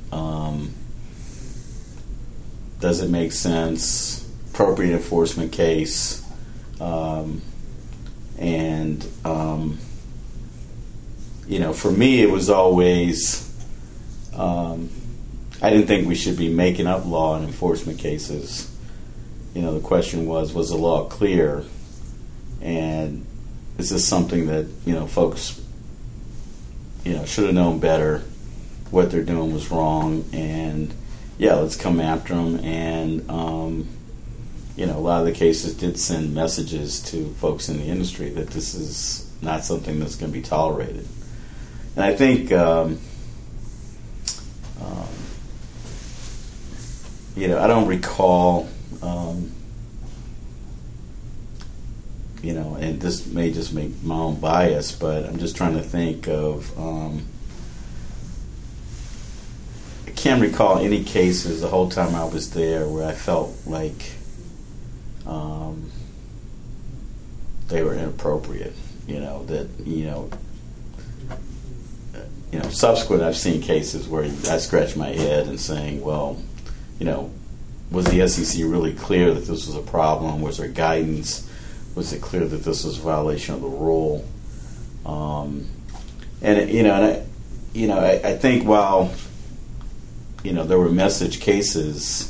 Does it make sense? Appropriate enforcement case, for me it was always I didn't think we should be making up law in enforcement cases. The question was the law clear, and is this something that folks should have known better? What they're doing was wrong, and let's come after them. And a lot of the cases did send messages to folks in the industry that this is not something that's going to be tolerated. And I think, I don't recall, and this may just make my own bias, but I'm just trying to think of, I can't recall any cases the whole time I was there where I felt like they were inappropriate. Subsequent, I've seen cases where I scratch my head and saying, well, was the SEC really clear that this was a problem? Was there guidance? Was it clear that this was a violation of the rule? I think while there were message cases,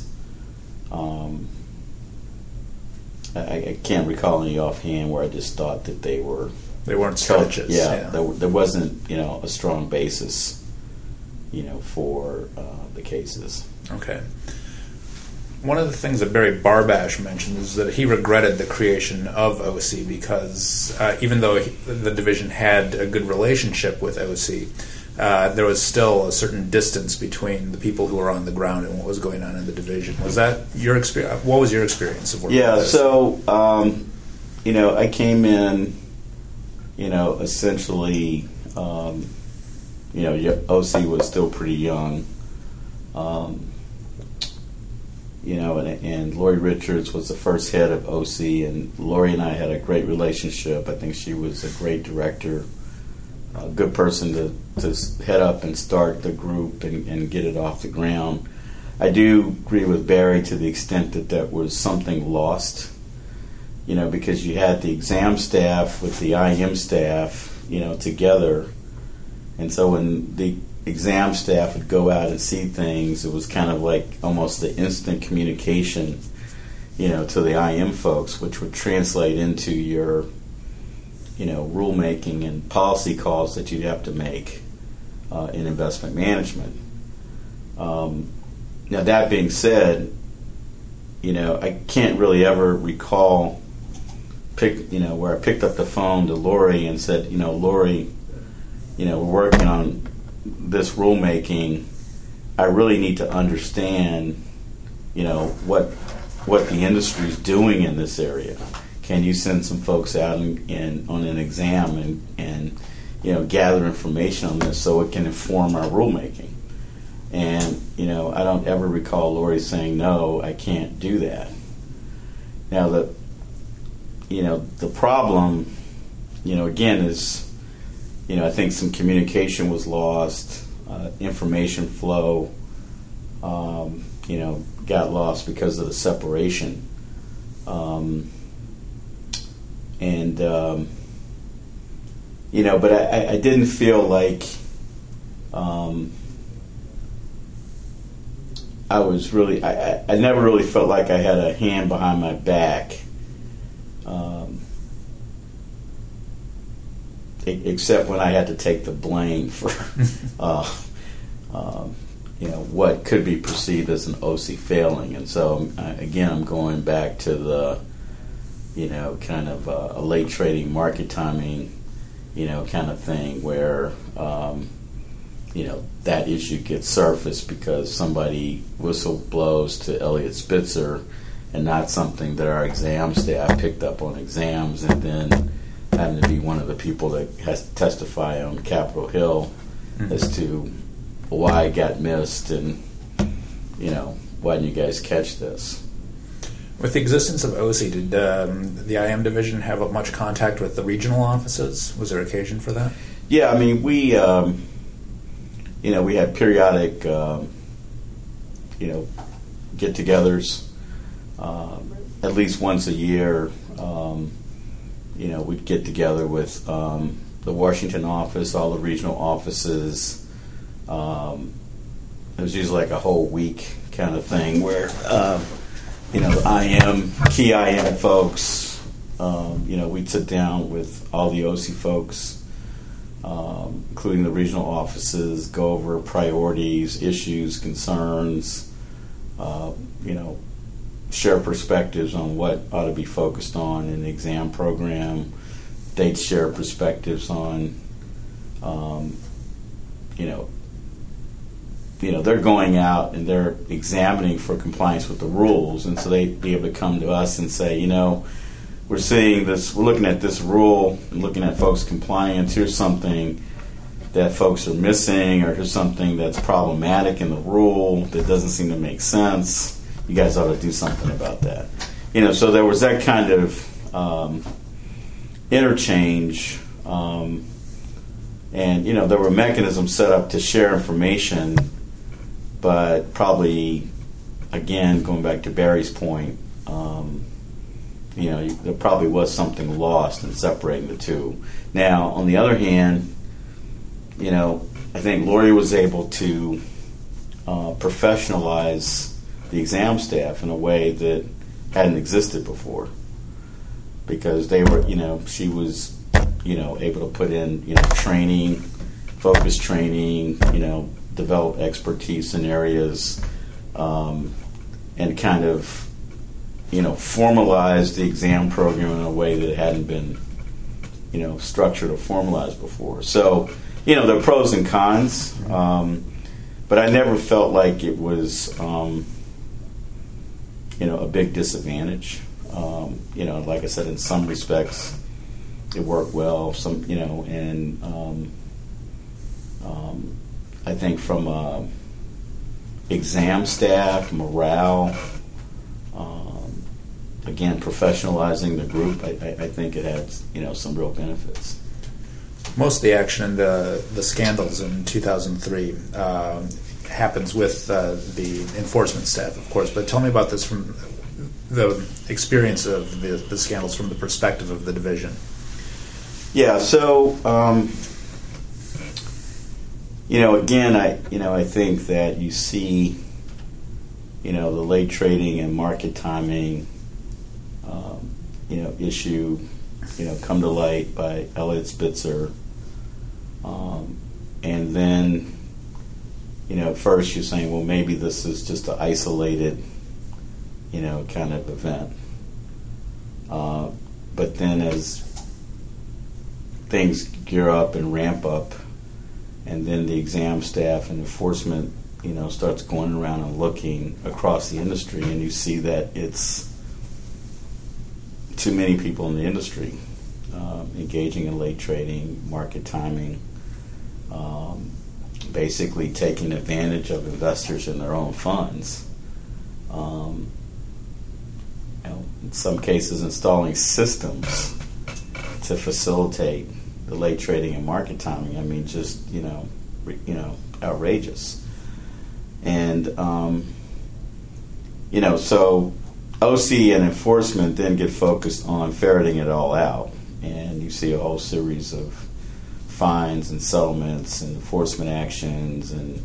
I can't recall any offhand where I just thought that they weren't stretches. Yeah, there wasn't a strong basis for the cases. Okay. One of the things that Barry Barbash mentioned is that he regretted the creation of OC because even though the division had a good relationship with OC, there was still a certain distance between the people who were on the ground and what was going on in the division. Was that your experience? What was your experience of working with this? So, I came in, essentially, OC was still pretty young. And Lori Richards was the first head of OC, and Lori and I had a great relationship. I think she was a great director, a good person to head up and start the group and get it off the ground. I do agree with Barry to the extent that was something lost, because you had the exam staff with the IM staff, together. And so when the exam staff would go out and see things, it was kind of like almost the instant communication, to the IM folks, which would translate into your, rulemaking and policy calls that you'd have to make in investment management. Now, that being said, I can't really ever recall where I picked up the phone to Lori and said, Lori, we're working on this rulemaking. I really need to understand, what the industry is doing in this area. can you send some folks out on an exam and gather information on this so it can inform our rulemaking? And I don't ever recall Lori saying, no, I can't do that. Now the problem, again, is, I think some communication was lost, information flow, got lost because of the separation. But I didn't feel like I was really, I never really felt like I had a hand behind my back, except when I had to take the blame for, what could be perceived as an OC failing. And so, again, I'm going back to the, kind of a late trading, market timing, kind of thing where, that issue gets surfaced because somebody whistle blows to Elliot Spitzer and not something that our exam staff picked up on exams, and then having to be one of the people that has to testify on Capitol Hill as to why it got missed and, why didn't you guys catch this? With the existence of OC, did the IM division have much contact with the regional offices? Was there occasion for that? Yeah, I mean, we had periodic, get-togethers. At least once a year, we'd get together with the Washington office, all the regional offices. It was usually like a whole week kind of thing where, key IM folks, we'd sit down with all the OC folks, including the regional offices, go over priorities, issues, concerns, share perspectives on what ought to be focused on in the exam program. They'd share perspectives on, they're going out and they're examining for compliance with the rules, and so they'd be able to come to us and say, we're seeing this, we're looking at this rule and looking at folks' compliance. Here's something that folks are missing, or here's something that's problematic in the rule that doesn't seem to make sense. You guys ought to do something about that. So there was that kind of interchange, and there were mechanisms set up to share information, but probably, again, going back to Barry's point, there probably was something lost in separating the two. Now, on the other hand, I think Lori was able to professionalize the exam staff in a way that hadn't existed before, because they were, she was, able to put in, training, focus training, develop expertise in areas, and kind of, formalize the exam program in a way that it hadn't been, structured or formalized before. So, there are pros and cons, but I never felt like it was, a big disadvantage. Like I said, in some respects, it worked well. Some, and I think from exam staff morale, again, professionalizing the group, I think it had some real benefits. Most of the action in the scandals in 2003 happens with the enforcement staff, of course. But tell me about this from the experience of the scandals from the perspective of the division. Yeah. So, again, I think that you see, the late trading and market timing, issue, come to light by Elliot Spitzer, and then, at first you're saying, well, maybe this is just an isolated, kind of event. But then as things gear up and ramp up, and then the exam staff and enforcement, starts going around and looking across the industry, and you see that it's too many people in the industry engaging in late trading, market timing, basically taking advantage of investors in their own funds. In some cases, installing systems to facilitate the late trading and market timing. I mean, just outrageous. And so OC and enforcement then get focused on ferreting it all out, and you see a whole series of fines and settlements and enforcement actions and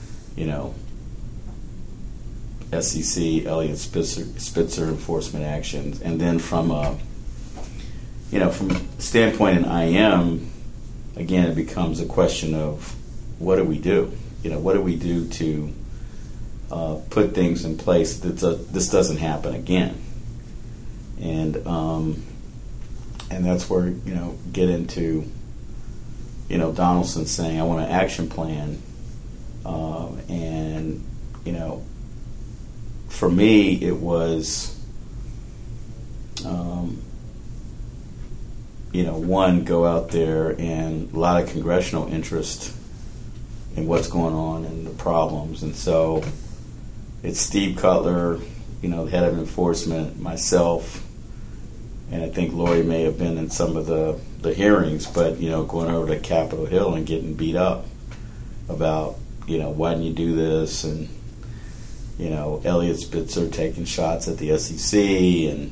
SEC, Elliott Spitzer enforcement actions, and then from a standpoint in IM, again, it becomes a question of what do we do? What do we do to put things in place that this doesn't happen again? And that's where get into Donaldson saying, I want an action plan, and for me it was one, go out there, and a lot of congressional interest in what's going on and the problems. And so it's Steve Cutler, the head of enforcement, myself, and I think Lori may have been in some of the hearings, but going over to Capitol Hill and getting beat up about why didn't you do this, and Elliott Spitzer taking shots at the SEC, and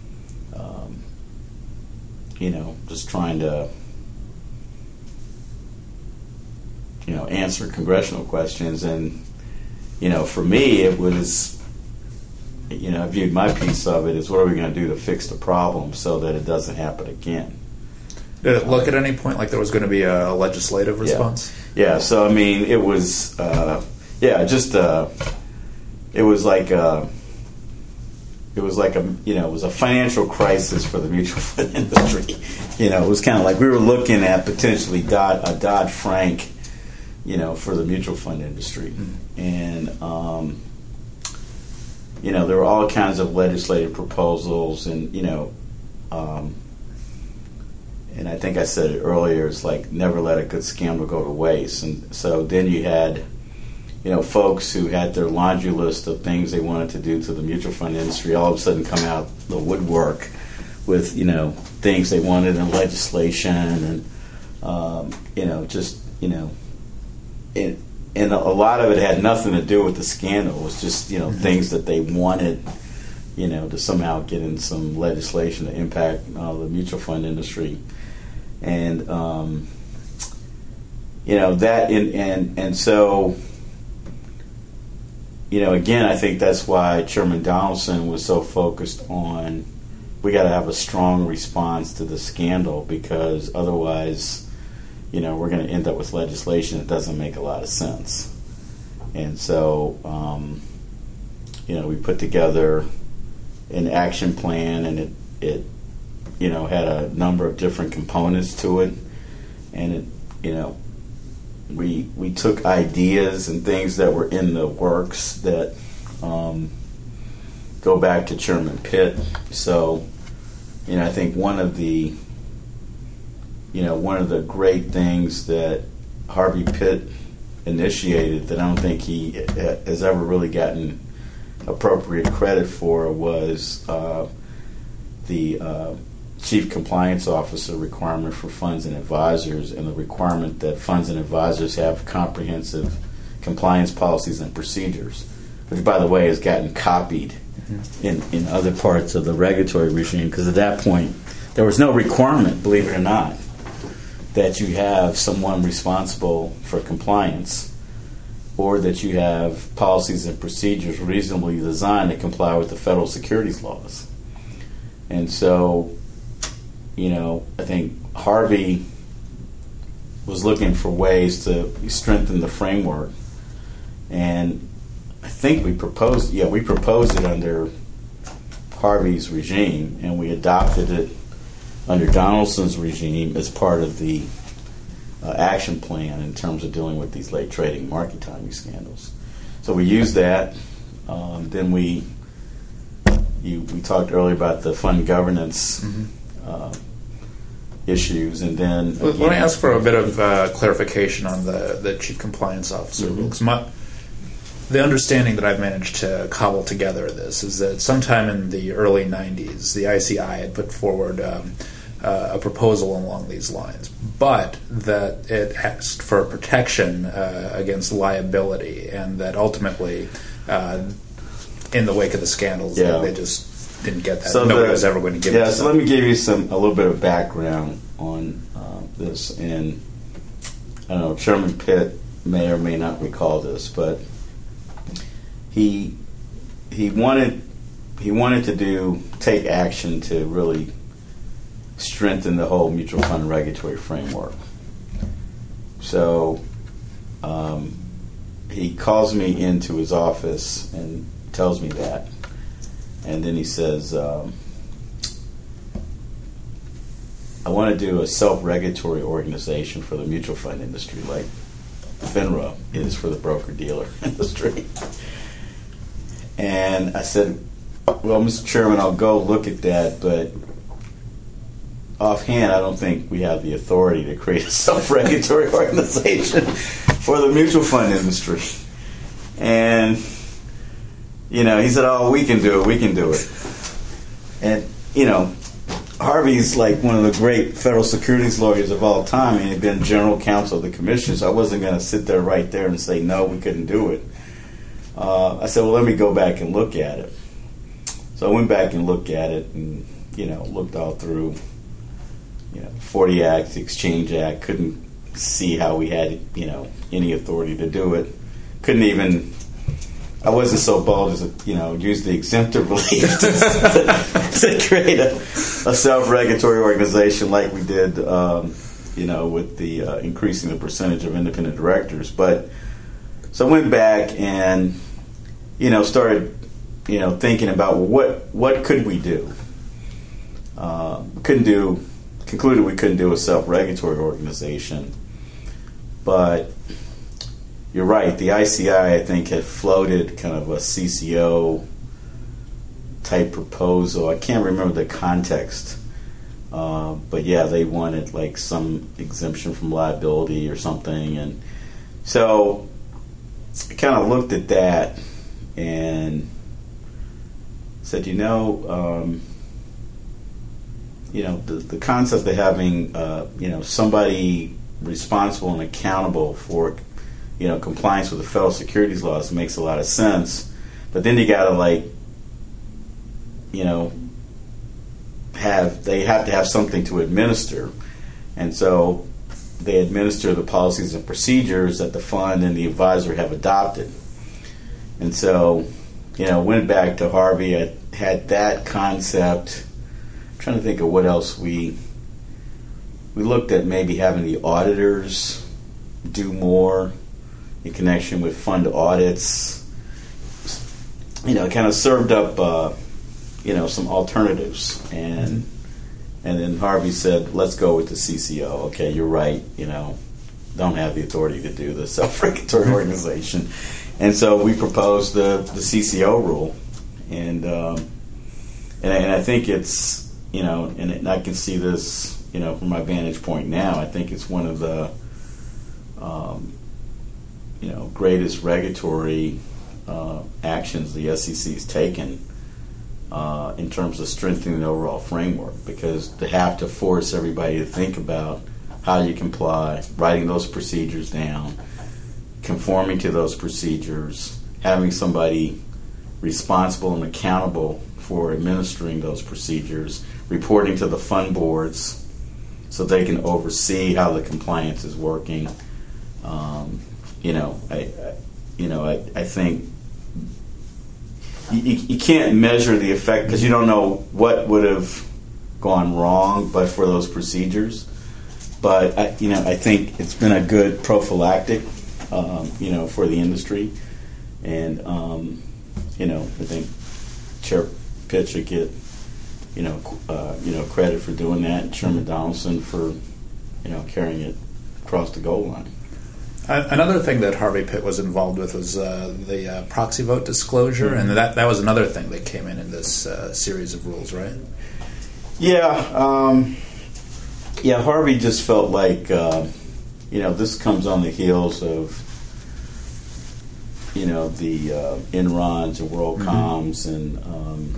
just trying to answer congressional questions. And for me it was I viewed my piece of it as, what are we going to do to fix the problem so that it doesn't happen again? Did it look at any point like there was going to be a legislative response? Yeah. So I mean, it was it was like it was a financial crisis for the mutual fund industry. It was kind of like we were looking at potentially a Dodd-Frank, for the mutual fund industry. Mm-hmm. And there were all kinds of legislative proposals, and and I think I said it earlier, it's like never let a good scandal go to waste. And so then you had folks who had their laundry list of things they wanted to do to the mutual fund industry all of a sudden come out the woodwork with things they wanted in legislation, and and a lot of it had nothing to do with the scandal. It was just things that they wanted to somehow get in some legislation to impact the mutual fund industry. And that and so again, I think that's why Chairman Donaldson was so focused on, we got to have a strong response to the scandal, because otherwise we're going to end up with legislation that doesn't make a lot of sense. And so we put together an action plan, and it had a number of different components to it, and we took ideas and things that were in the works that go back to Chairman Pitt. So I think one of the great things that Harvey Pitt initiated that I don't think he has ever really gotten appropriate credit for was the Chief Compliance Officer requirement for funds and advisors, and the requirement that funds and advisors have comprehensive compliance policies and procedures, which, by the way, has gotten copied in other parts of the regulatory regime, because at that point there was no requirement, believe it or not, that you have someone responsible for compliance, or that you have policies and procedures reasonably designed to comply with the federal securities laws. And so I think Harvey was looking for ways to strengthen the framework, and I think we proposed it under Harvey's regime, and we adopted it under Donaldson's regime as part of the action plan in terms of dealing with these late trading market timing scandals. So we used that. Then we we talked earlier about the fund governance issues, and then let me ask for a bit of clarification on the chief compliance officer rule. 'Cause the understanding that I've managed to cobble together this is that sometime in the early 90s, the ICI had put forward a proposal along these lines, but that it asked for protection against liability, and that ultimately, in the wake of the scandals, they just didn't get that. So nobody was ever going to give it to them. So let me give you a little bit of background on this. And I don't know, Chairman Pitt may or may not recall this, but he wanted to take action to really strengthen the whole mutual fund regulatory framework. So he calls me into his office and tells me that. And then he says, I want to do a self-regulatory organization for the mutual fund industry, like FINRA is for the broker-dealer industry. And I said, well, Mr. Chairman, I'll go look at that, but offhand, I don't think we have the authority to create a self-regulatory organization for the mutual fund industry. And he said, oh, we can do it. And, Harvey's like one of the great federal securities lawyers of all time, and he'd been general counsel of the commission, so I wasn't going to sit there right there and say, no, we couldn't do it. I said, well, let me go back and look at it. So I went back and looked at it and, looked all through, 40 Act, the Exchange Act, couldn't see how we had, any authority to do it. Couldn't even... I wasn't so bold as use the exemptive relief to create a self-regulatory organization like we did, with the increasing the percentage of independent directors. But so I went back and started thinking about what could we do. Concluded we couldn't do a self-regulatory organization, but. You're right. The ICI, I think, had floated kind of a CCO type proposal. I can't remember the context, but yeah, they wanted like some exemption from liability or something, and so I kind of looked at that and said, the concept of having somebody responsible and accountable for compliance with the federal securities laws makes a lot of sense, but then you got to have to have something to administer, and so they administer the policies and procedures that the fund and the advisor have adopted. And so, went back to Harvey. I had that concept. I'm trying to think of what else we looked at, maybe having the auditors do more in connection with fund audits. Kind of served up, some alternatives. And then Harvey said, let's go with the CCO. Okay, you're right, don't have the authority to do the self-regulatory organization. And so we proposed the CCO rule. And I think it's, and I can see this, from my vantage point now, I think it's one of the greatest regulatory actions the SEC has taken in terms of strengthening the overall framework, because to have to force everybody to think about how you comply, writing those procedures down, conforming to those procedures, having somebody responsible and accountable for administering those procedures, reporting to the fund boards so they can oversee how the compliance is working. I think you can't measure the effect because you don't know what would have gone wrong but for those procedures. But I think it's been a good prophylactic, for the industry, and I think Chair Pitt should get credit for doing that, and Chairman Donaldson for carrying it across the goal line. Another thing that Harvey Pitt was involved with was the proxy vote disclosure, and that was another thing that came in this series of rules, right? Yeah. Harvey just felt like, this comes on the heels of, the Enrons and WorldComs and,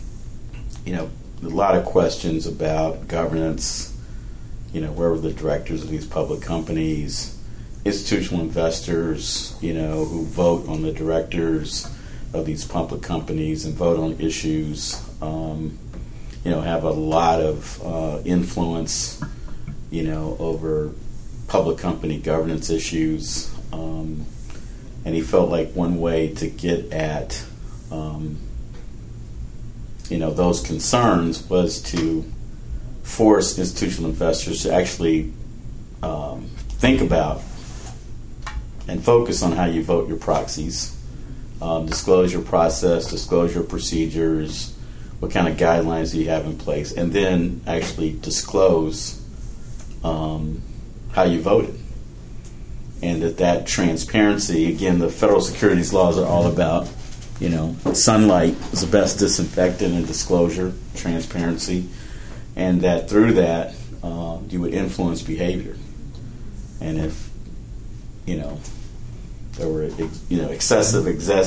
a lot of questions about governance, where were the directors of these public companies, institutional investors, who vote on the directors of these public companies and vote on issues, have a lot of influence, over public company governance issues. And he felt like one way to get at, those concerns was to force institutional investors to actually think about and focus on how you vote your proxies, disclose your process, disclose your procedures, what kind of guidelines do you have in place, and then actually disclose how you voted. And that transparency, again, the federal securities laws are all about, sunlight is the best disinfectant and disclosure, transparency, and that through that you would influence behavior. And if, there were, excessive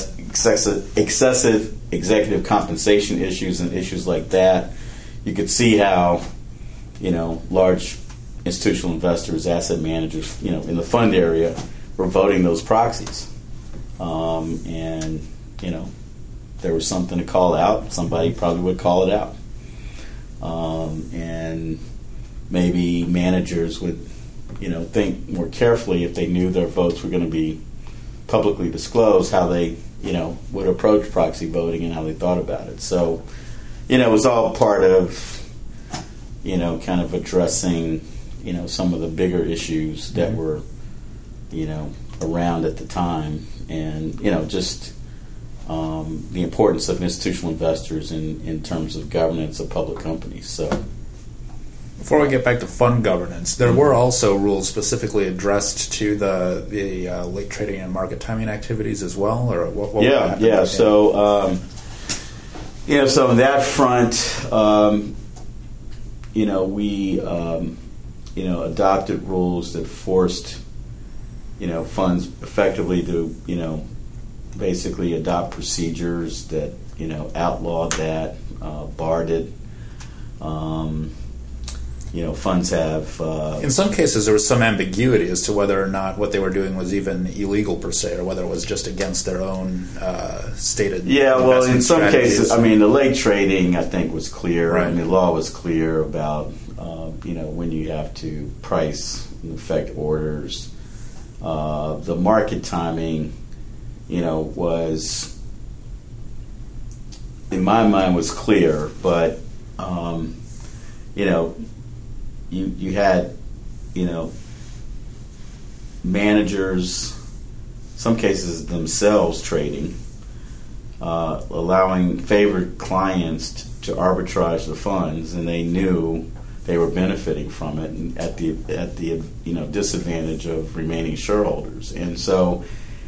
executive compensation issues and issues like that, you could see how, large institutional investors, asset managers, in the fund area were voting those proxies. And, there was something to call out, somebody probably would call it out. And maybe managers would, think more carefully if they knew their votes were going to be publicly disclosed, how they, would approach proxy voting and how they thought about it. So, it was all part of, kind of addressing, some of the bigger issues that were, around at the time, and, just the importance of institutional investors in terms of governance of public companies. So, before we get back to fund governance, there were also rules specifically addressed to the late trading and market timing activities as well, or what Yeah. So, so on that front, we adopted rules that forced, funds effectively to, basically adopt procedures that, outlawed that, barred it. Funds have... in some cases, there was some ambiguity as to whether or not what they were doing was even illegal per se, or whether it was just against their own stated... Yeah, well, in some cases, the late trading, I think, was clear. Right. The law was clear about, when you have to price and effect orders. The market timing, was, in my mind, was clear, but, you had, managers, some cases themselves trading, allowing favored clients to arbitrage the funds, and they knew they were benefiting from it, and at the disadvantage of remaining shareholders. And so,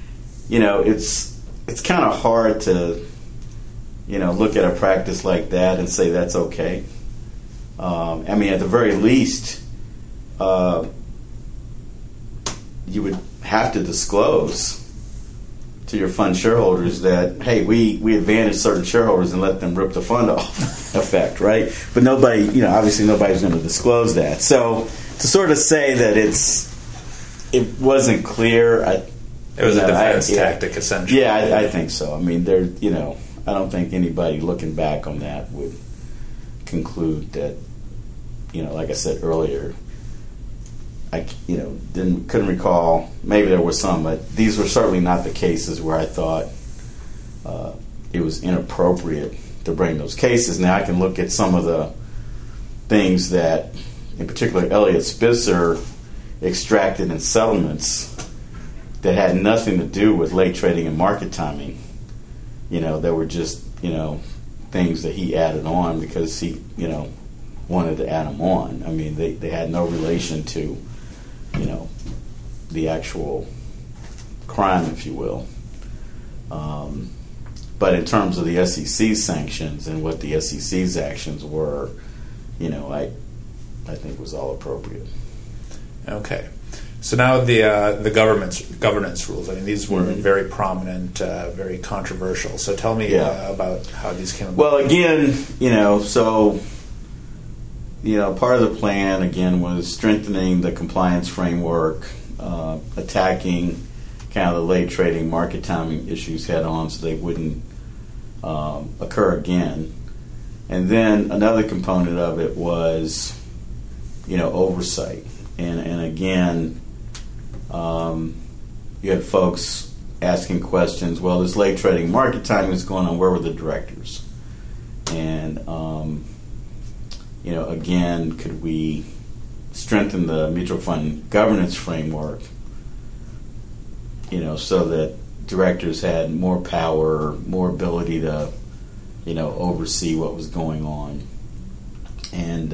it's kind of hard to, look at a practice like that and say that's okay. At the very least, you would have to disclose to your fund shareholders that, hey, we advantage certain shareholders and let them rip the fund off effect, right? But nobody, obviously nobody's going to disclose that. So to sort of say that it wasn't clear, it was a defense tactic, essentially. Yeah, I think so. I don't think anybody looking back on that would conclude that, like I said earlier, I couldn't recall. Maybe there were some, but these were certainly not the cases where I thought it was inappropriate to bring those cases. Now I can look at some of the things that, in particular, Elliott Spitzer extracted in settlements that had nothing to do with late trading and market timing. That were just things that he added on because he wanted to add them on. They had no relation to the actual crime, if you will. But in terms of the SEC's sanctions and what the SEC's actions were, I think was all appropriate. Okay. So now the governance rules. I mean, these were very prominent, very controversial. So tell me about how these came about. Well, again, part of the plan, again, was strengthening the compliance framework, attacking kind of the late trading market timing issues head on so they wouldn't occur again. And then another component of it was, oversight. And again, you had folks asking questions, well, this late trading market timing is going on, where were the directors? And, again, could we strengthen the mutual fund governance framework, so that directors had more power, more ability to, oversee what was going on. And,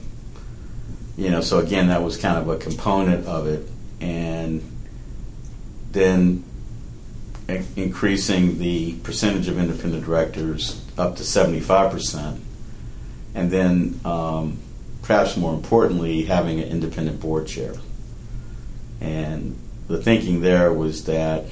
so again, that was kind of a component of it. And then increasing the percentage of independent directors up to 75%. And then, perhaps more importantly, having an independent board chair. And the thinking there was that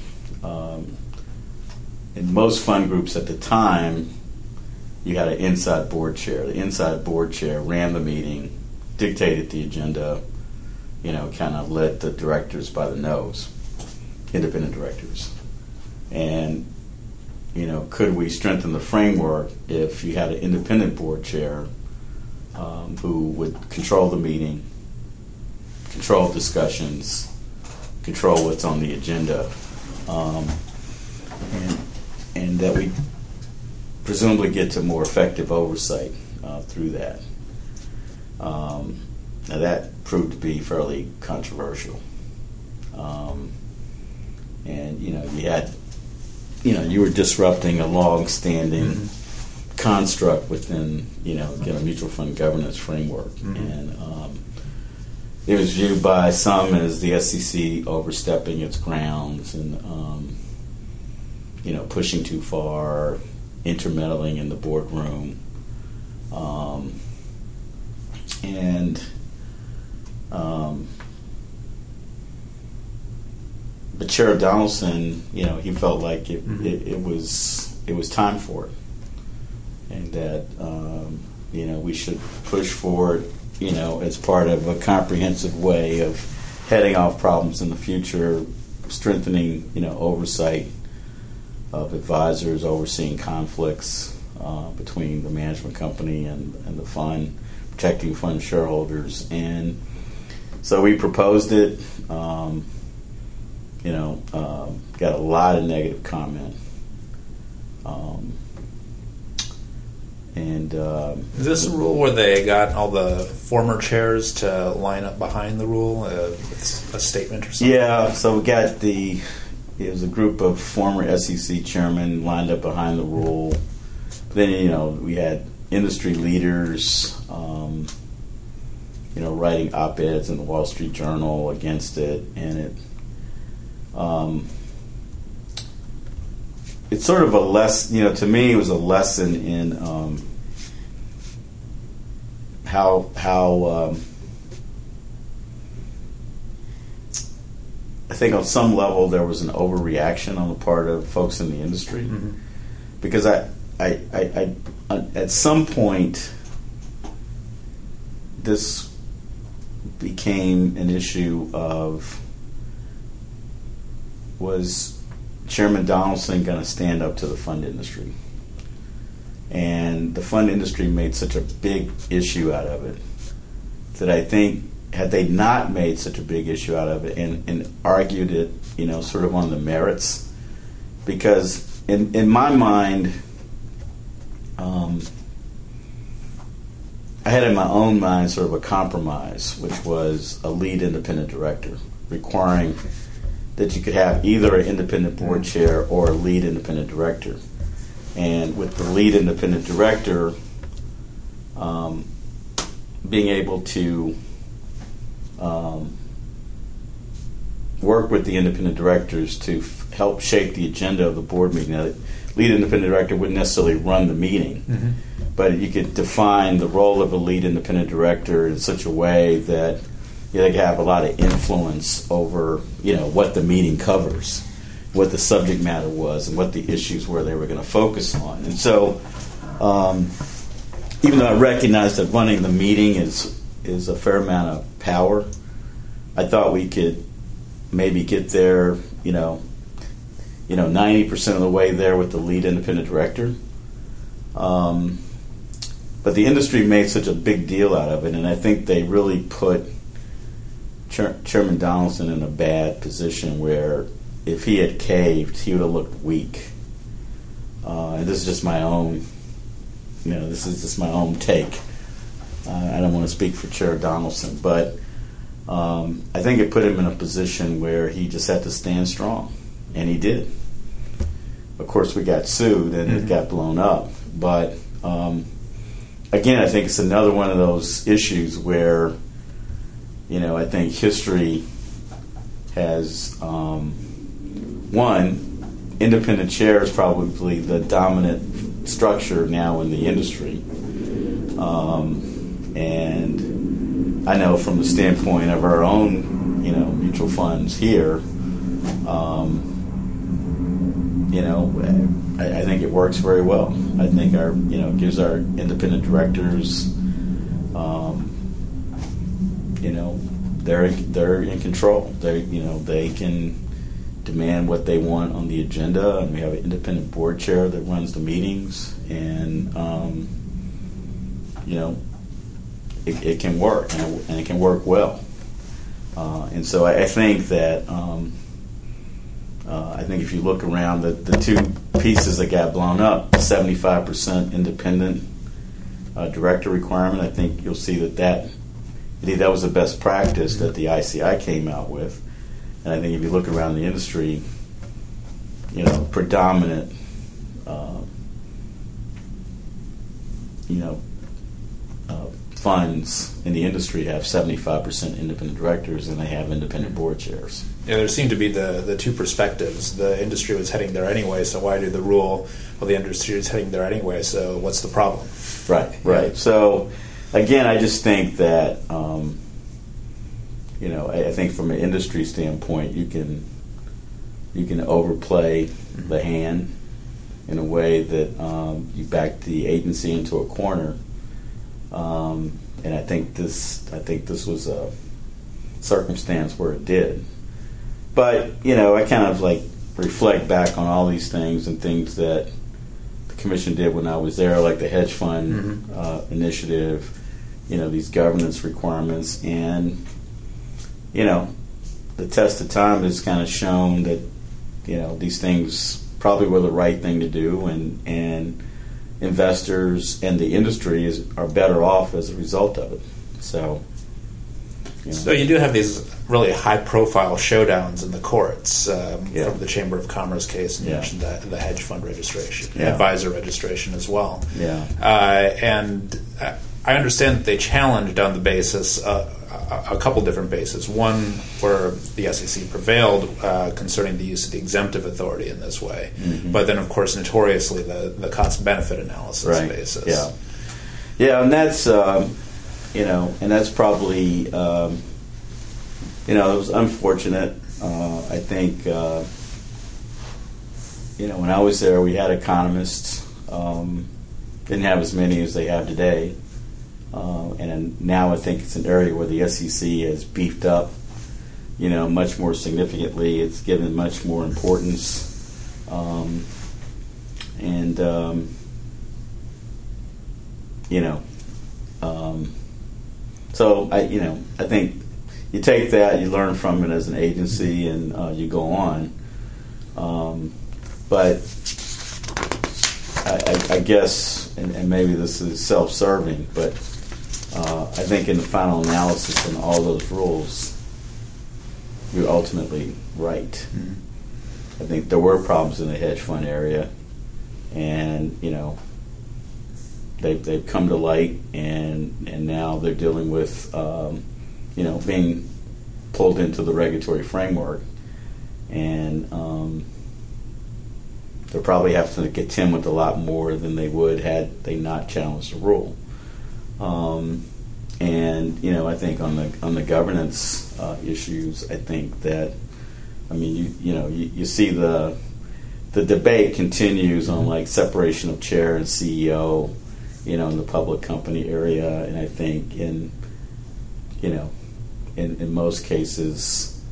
in most fund groups at the time, you had an inside board chair. The inside board chair ran the meeting, dictated the agenda, kind of led the directors by the nose, independent directors. And, could we strengthen the framework if you had an independent board chair who would control the meeting, control discussions, control what's on the agenda, and that we presumably get to more effective oversight through that. Now that proved to be fairly controversial, and you had, you were disrupting a long-standing construct within, a mutual fund governance framework, and it was viewed by some as the SEC overstepping its grounds and, pushing too far, intermeddling in the boardroom, but Chair Donaldson, he felt like it was time for it, and that we should push forward, as part of a comprehensive way of heading off problems in the future, strengthening, oversight of advisors, overseeing conflicts between the management company and the fund, protecting fund shareholders. And so we proposed it, got a lot of negative comment. Is this a rule where they got all the former chairs to line up behind the rule? It's a statement or something? Yeah, so we got it was a group of former SEC chairmen lined up behind the rule. Then, we had industry leaders, writing op-eds in the Wall Street Journal against it. And it's sort of a lesson, to me, it was a lesson in how I think on some level there was an overreaction on the part of folks in the industry, because I at some point this became an issue of, was Chairman Donaldson going to stand up to the fund industry? And the fund industry made such a big issue out of it that I think, had they not made such a big issue out of it and argued it, sort of on the merits, because in my mind, I had in my own mind sort of a compromise, which was a lead independent director, requiring that you could have either an independent board chair or a lead independent director. And with the lead independent director being able to work with the independent directors to help shape the agenda of the board meeting. Now, the lead independent director wouldn't necessarily run the meeting, but you could define the role of a lead independent director in such a way that they could have a lot of influence over, what the meeting covers, what the subject matter was, and what the issues were they were going to focus on. And so, even though I recognize that running the meeting is a fair amount of power, I thought we could maybe get there, 90% of the way there with the lead independent director. But the industry made such a big deal out of it, and I think they really put Chairman Donaldson in a bad position where if he had caved, he would have looked weak. And this is just my own, take. I don't want to speak for Chair Donaldson, but I think it put him in a position where he just had to stand strong, and he did. Of course, we got sued, and it got blown up. But again, I think it's another one of those issues where, I think history has independent chair is probably the dominant structure now in the industry. And I know from the standpoint of our own, mutual funds here, I think it works very well. I think our, gives our independent directors, they're in control. They can demand what they want on the agenda, and we have an independent board chair that runs the meetings, and it can work, and it can work well. And so I think that if you look around, the two pieces that got blown up, 75% independent director requirement, I think you'll see that was the best practice that the ICI came out with. And I think if you look around the industry, predominant, funds in the industry have 75% independent directors, and they have independent board chairs. Yeah, there seemed to be the two perspectives. The industry was heading there anyway, so why do the rule? Well, the industry is heading there anyway, so what's the problem? Right. So, again, I just think that, I think from an industry standpoint, you can overplay the hand in a way that you back the agency into a corner. And I think this was a circumstance where it did. But, I kind of reflect back on all these things and things that the commission did when I was there, like the hedge fund initiative, these governance requirements. And, the test of time has kind of shown that, these things probably were the right thing to do, and investors and the industry are better off as a result of it. So you do have these really high-profile showdowns in the courts from the Chamber of Commerce case, and you mentioned the hedge fund registration, advisor registration as well. Yeah. And I understand that they challenged on the basis, a couple different bases. One where the SEC prevailed concerning the use of the exemptive authority in this way, but then, of course, notoriously the cost-benefit analysis basis. Yeah, and that's probably it was unfortunate. I think when I was there, we had economists. Didn't have as many as they have today. And now I think it's an area where the SEC has beefed up, much more significantly. It's given much more importance. So I think you take that, you learn from it as an agency, and you go on. But I guess, and maybe this is self-serving, but I think in the final analysis on all those rules, you're ultimately right. I think there were problems in the hedge fund area, and they've come to light, and now they're dealing with being pulled into the regulatory framework. and they'll probably have to contend with a lot more than they would had they not challenged the rule. And I think on the governance issues, I think that you see the debate continues on like separation of chair and CEO, in the public company area, and I think in most cases,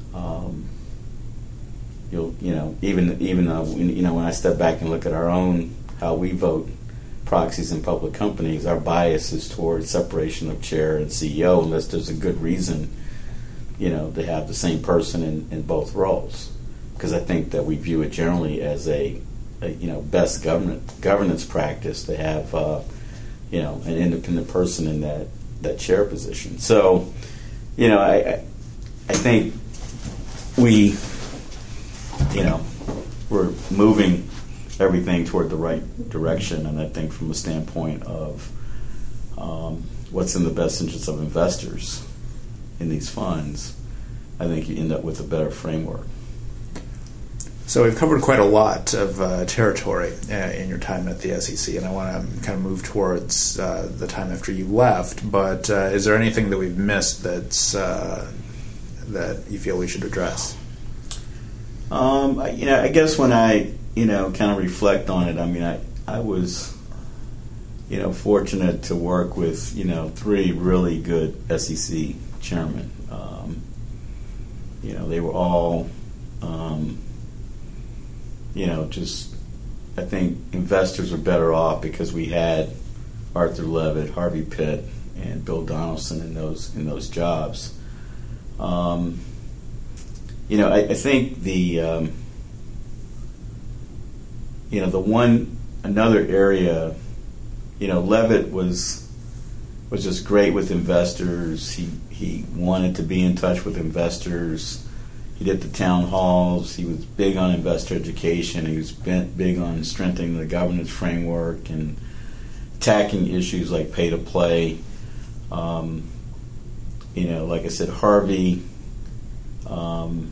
even when I step back and look at our own how we vote proxies in public companies, our bias is towards separation of chair and CEO unless there's a good reason, to have the same person in both roles. Because I think that we view it generally as a best governance practice to have an independent person in that chair position. So, I think we're moving everything toward the right direction, and I think from a standpoint of what's in the best interest of investors in these funds, I think you end up with a better framework. So we've covered quite a lot of territory in your time at the SEC, and I want to kind of move towards the time after you left, but is there anything that we've missed that you feel we should address? I guess when I kind of reflect on it, I was, fortunate to work with, 3 really good SEC chairmen. They were all, I think investors are better off because we had Arthur Levitt, Harvey Pitt, and Bill Donaldson in those jobs. I think the another area, Levitt was just great with investors. He wanted to be in touch with investors. He did the town halls. He was big on investor education. He was big on strengthening the governance framework and attacking issues like pay to play. Like I said, Harvey, that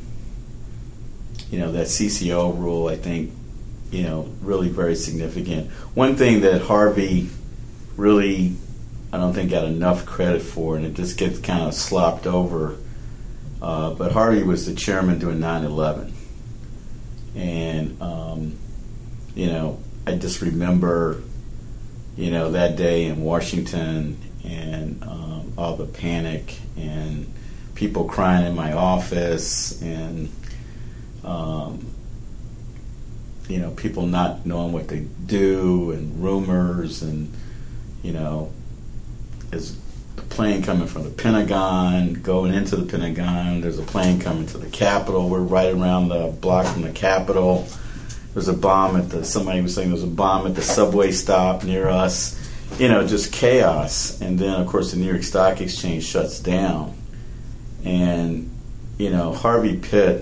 CCO rule, I think, really very significant. One thing that Harvey really, I don't think, got enough credit for, and it just gets kind of slopped over, but Harvey was the chairman during 9/11. And, I just remember, that day in Washington and all the panic and people crying in my office and, people not knowing what they do and rumors and, as the plane coming from the Pentagon, going into the Pentagon, there's a plane coming to the Capitol. We're right around the block from the Capitol. There's a bomb somebody was saying there's a bomb at the subway stop near us. Just chaos. And then, of course, the New York Stock Exchange shuts down. And, Harvey Pitt,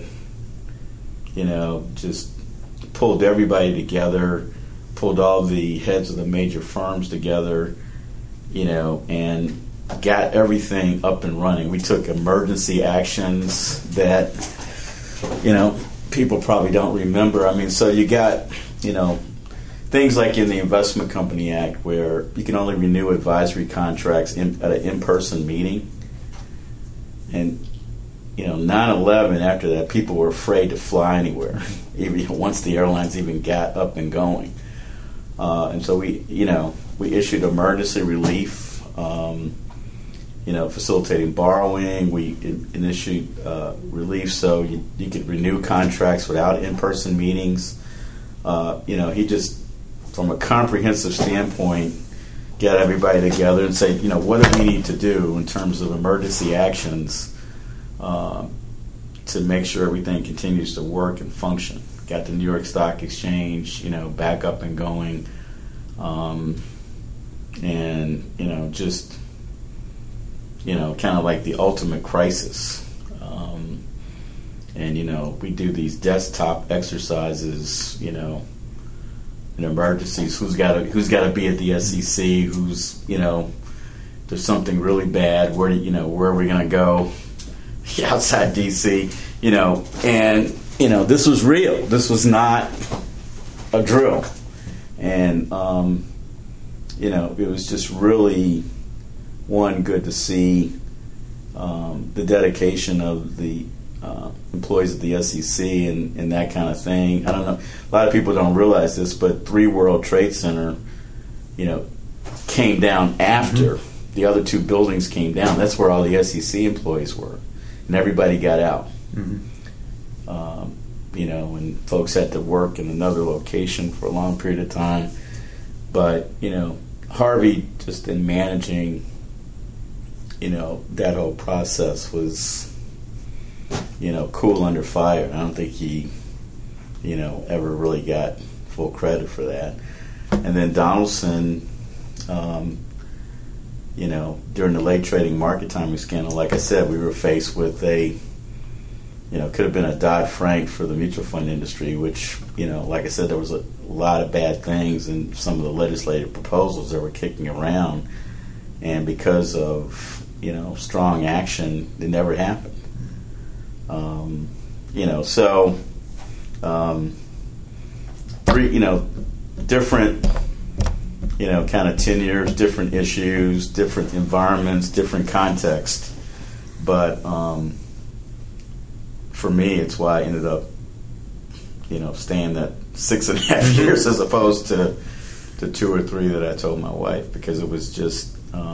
just pulled everybody together, pulled all the heads of the major firms together, and got everything up and running. We took emergency actions that, people probably don't remember. So you got, things like in the Investment Company Act where you can only renew advisory contracts at an in-person meeting. And, 9/11, after that, people were afraid to fly anywhere, even once the airlines even got up and going. And so we issued emergency relief, facilitating borrowing. We issued relief so you could renew contracts without in-person meetings. He just, from a comprehensive standpoint, get everybody together and say, what do we need to do in terms of emergency actions to make sure everything continues to work and function. Got the New York Stock Exchange, back up and going. And, just, kind of like the ultimate crisis. And, we do these desktop exercises, in emergencies. Who's got to be at the SEC? Who's, there's something really bad. Where are we going to go? Outside D.C., and this was real. This was not a drill. And, it was just really, good to see the dedication of the employees at the SEC and that kind of thing. I don't know. A lot of people don't realize this, but 3 World Trade Center, came down after the other 2 buildings came down. That's where all the SEC employees were. And everybody got out. Mm-hmm. And folks had to work in another location for a long period of time. But, Harvey, just in managing, that whole process was, cool under fire. I don't think he, ever really got full credit for that. And then Donaldson, during the late trading market timing scandal, like I said, we were faced with could have been a Dodd-Frank for the mutual fund industry, which, like I said, there was a lot of bad things in some of the legislative proposals that were kicking around. And because of, strong action, it never happened. Different, kind of tenures, different issues, different environments, different context. But for me, it's why I ended up, staying that 6.5 years as opposed to 2 or 3 that I told my wife, because it was just,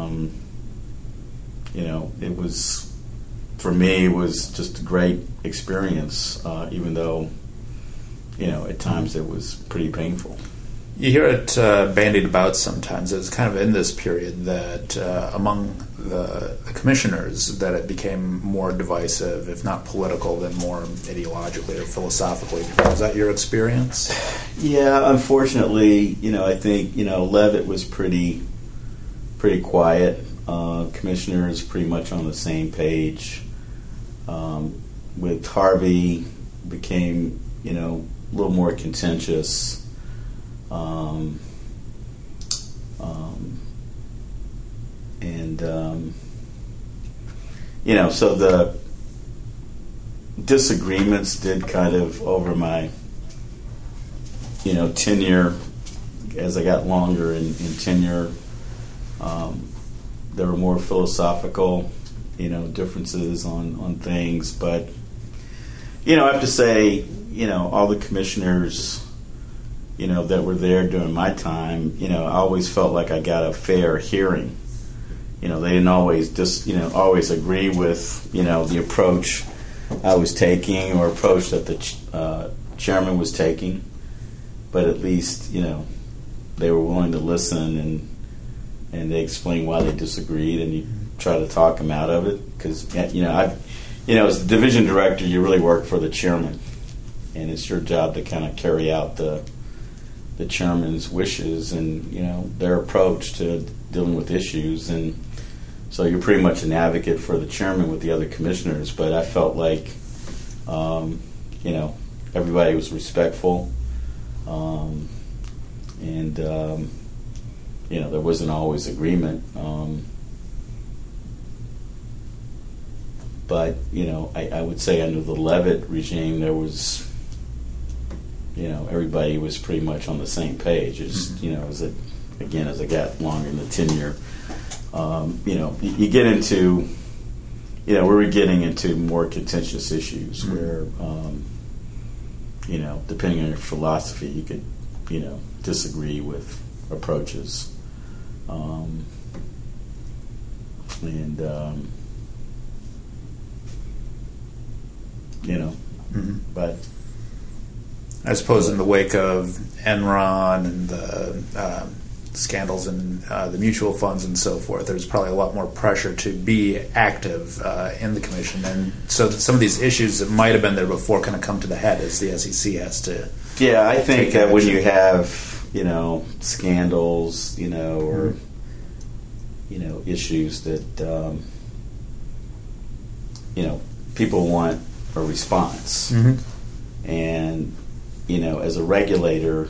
it was, for me, it was just a great experience, even though, at times it was pretty painful. You hear it bandied about sometimes. It's kind of in this period that among the commissioners that it became more divisive, if not political, then more ideologically or philosophically. Was that your experience? Yeah, unfortunately, I think, Leavitt was pretty quiet. Commissioners pretty much on the same page. With Harvey, became, a little more contentious. So the disagreements did kind of over my, tenure, as I got longer in tenure, there were more philosophical, differences on things. But, I have to say, all the commissioners, that were there during my time, I always felt like I got a fair hearing. They didn't always always agree with, the approach I was taking or approach that the chairman was taking. But at least, they were willing to listen and they explained why they disagreed, and you try to talk them out of it. Because, as the division director, you really work for the chairman. And it's your job to kind of carry out the chairman's wishes and, their approach to dealing with issues. And so you're pretty much an advocate for the chairman with the other commissioners. But I felt like, everybody was respectful. There wasn't always agreement. But, I would say under the Leavitt regime, there was, everybody was pretty much on the same page. It's, as I got longer in the tenure, you get into, we were getting into more contentious issues where, depending on your philosophy, you could, disagree with approaches. But I suppose in the wake of Enron and the scandals in the mutual funds and so forth, there's probably a lot more pressure to be active in the commission. And so some of these issues that might have been there before kind of come to the head as the SEC has to. Yeah, I think that when you have, scandals, or, issues that, people want a response. Mm-hmm. And, as a regulator,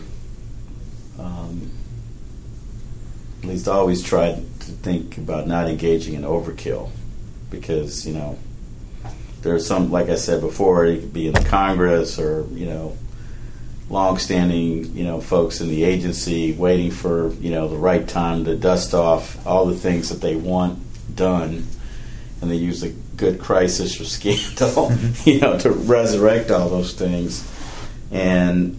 at least I always tried to think about not engaging in overkill, because, there's some, like I said before, it could be in the Congress or, long-standing, folks in the agency waiting for, the right time to dust off all the things that they want done, and they use a good crisis or scandal, to resurrect all those things. And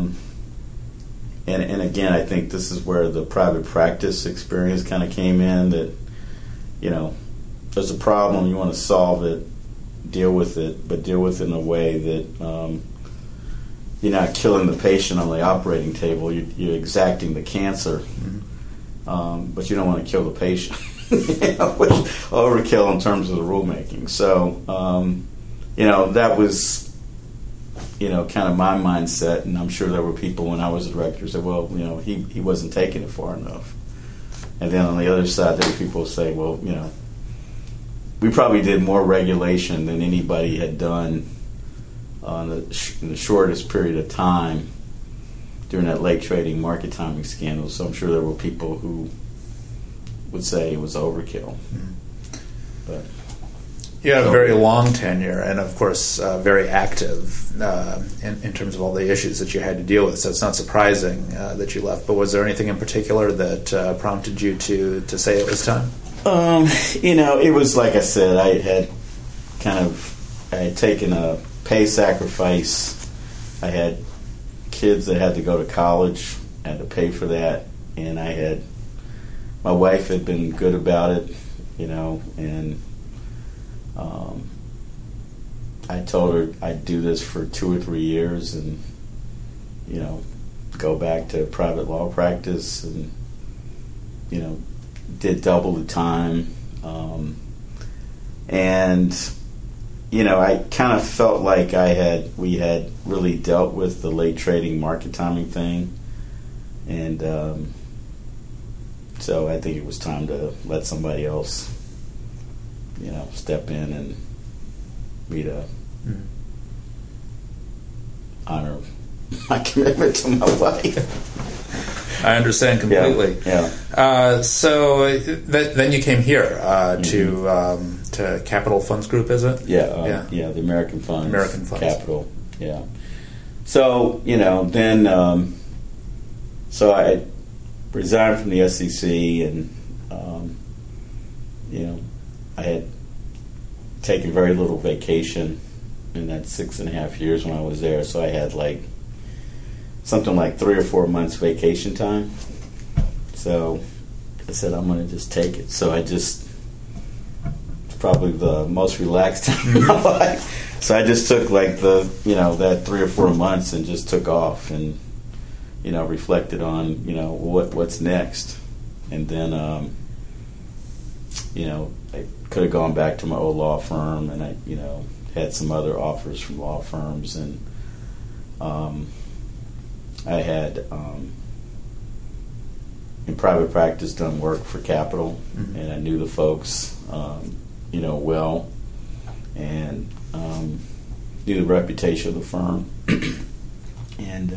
again, I think this is where the private practice experience kind of came in. That there's a problem, you want to solve it, deal with it, but deal with it in a way that you're not killing the patient on the operating table. You're exacting the cancer, but you don't want to kill the patient. Which overkill in terms of the rulemaking. So, that was, kind of my mindset, and I'm sure there were people when I was a director who said, well, he wasn't taking it far enough. And then on the other side, there were people who say, well, we probably did more regulation than anybody had done in the shortest period of time during that late trading market timing scandal. So I'm sure there were people who would say it was overkill. But you had a very long tenure, and of course very active in terms of all the issues that you had to deal with. So it's not surprising that you left. But was there anything in particular that prompted you to say it was time? It was like I said. I had taken a pay sacrifice. I had kids that had to go to college. I had to pay for that, and my wife had been good about it, and I told her I'd do this for 2 or 3 years and, go back to private law practice and, did double the time. I kind of felt like we had really dealt with the late trading market timing thing. And, so I think it was time to let somebody else, step in and me to honor my commitment to my wife. I understand completely. Yeah. So then you came here to Capital Funds Group, is it? Yeah. The American Funds. American Funds. Capital. Yeah. So then so I resigned from the SEC, and I had taken very little vacation in that 6.5 years when I was there. So I had something like 3 or 4 months vacation time. So I said, I'm going to just take it. So it's probably the most relaxed time in my life. So I just took that 3 or 4 months and just took off and, reflected on, what's next. And then, I could have gone back to my old law firm, and I, had some other offers from law firms, and I had, in private practice, done work for Capital, and I knew the folks, well, and knew the reputation of the firm. And,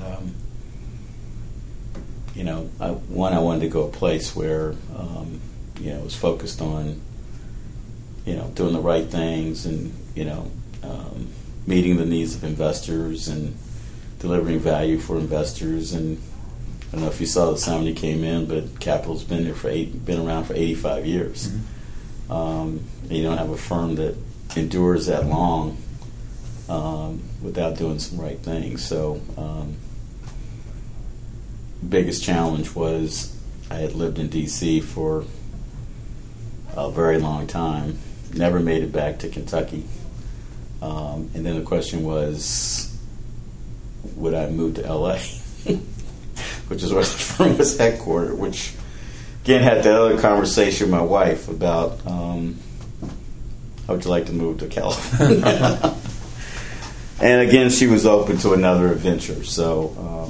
I wanted to go a place where, it was focused on, doing the right things and, meeting the needs of investors and delivering value for investors. And I don't know if you saw the sign when you came in, but Capital's been around for 85 years. And you don't have a firm that endures that long without doing some right things. So biggest challenge was I had lived in D.C. for a very long time, never made it back to Kentucky. And then the question was, would I move to L.A., which is where the firm was headquartered, which, again, had that other conversation with my wife about how would you like to move to California? And again, she was open to another adventure. So,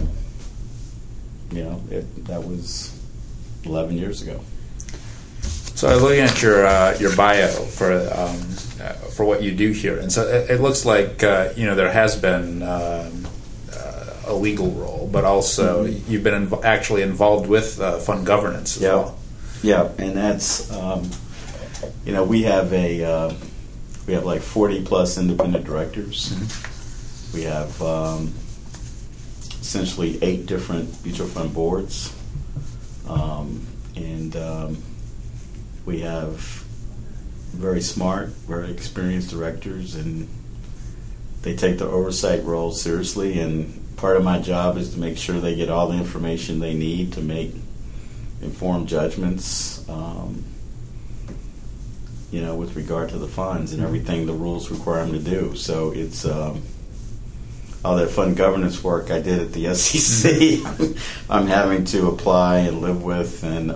that was 11 years ago. So I was looking at your bio for what you do here, and so it looks like there has been a legal role, but also you've been actually involved with fund governance as well. Yeah, and that's we have a we have like 40 plus independent directors. We have essentially 8 different mutual fund boards, and we have very smart, very experienced directors, and they take their oversight role seriously. And part of my job is to make sure they get all the information they need to make informed judgments, with regard to the funds and everything the rules require them to do. So it's all that fund governance work I did at the SEC, I'm having to apply and live with, and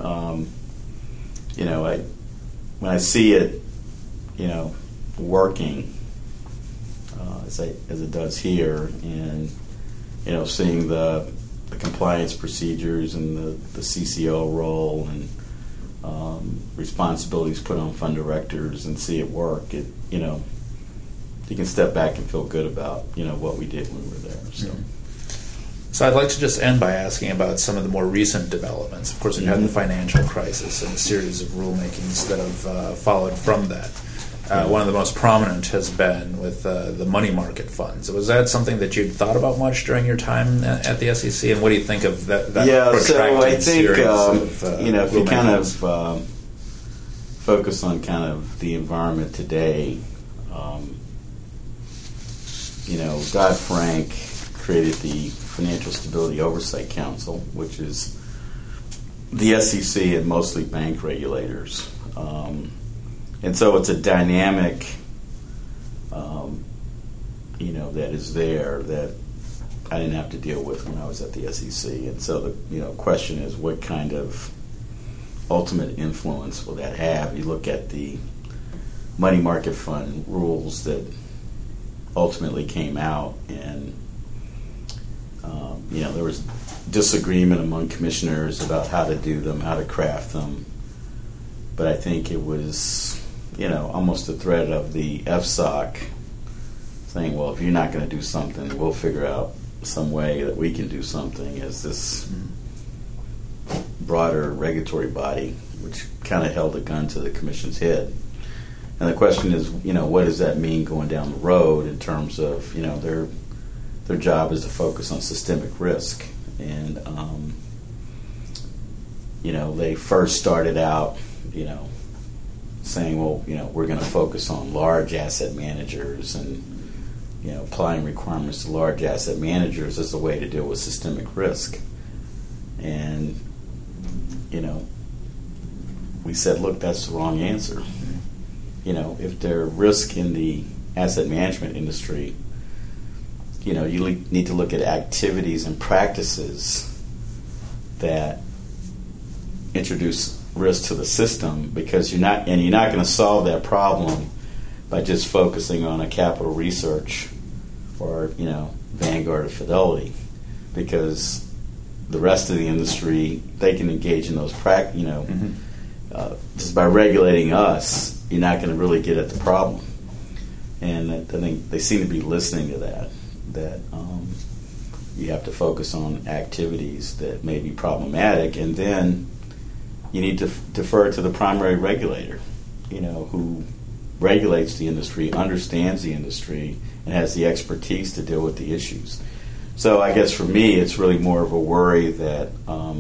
when I see it, working as it does here, and seeing the compliance procedures and the CCO role and responsibilities put on fund directors, and see it work, you can step back and feel good about what we did when we were there. So I'd like to just end by asking about some of the more recent developments. Of course, we've had the financial crisis and a series of rulemakings that have followed from that. One of the most prominent has been with the money market funds. Was that something that you'd thought about much during your time at the SEC? And what do you think of that so I think, series if you kind of focus on kind of the environment today, Dodd-Frank created the Financial Stability Oversight Council, which is the SEC and mostly bank regulators. And so it's a dynamic, that is there that I didn't have to deal with when I was at the SEC. And so the question is, what kind of ultimate influence will that have? You look at the money market fund rules that ultimately came out, and there was disagreement among commissioners about how to do them, how to craft them. But I think it was, almost a threat of the FSOC saying, well, if you're not going to do something, we'll figure out some way that we can do something as this broader regulatory body, which kind of held a gun to the commission's head. And the question is, what does that mean going down the road in terms of, their job is to focus on systemic risk. And, they first started out, saying, well, we're going to focus on large asset managers and, applying requirements to large asset managers as a way to deal with systemic risk. And, we said, look, that's the wrong answer. If there are risk in the asset management industry, you need to look at activities and practices that introduce risk to the system, because you're not going to solve that problem by just focusing on a Capital Research or Vanguard or Fidelity, because the rest of the industry, they can engage in those just by regulating us, you're not going to really get at the problem. And I think they seem to be listening to that you have to focus on activities that may be problematic, and then you need to defer to the primary regulator, who regulates the industry, understands the industry, and has the expertise to deal with the issues. So I guess for me, it's really more of a worry that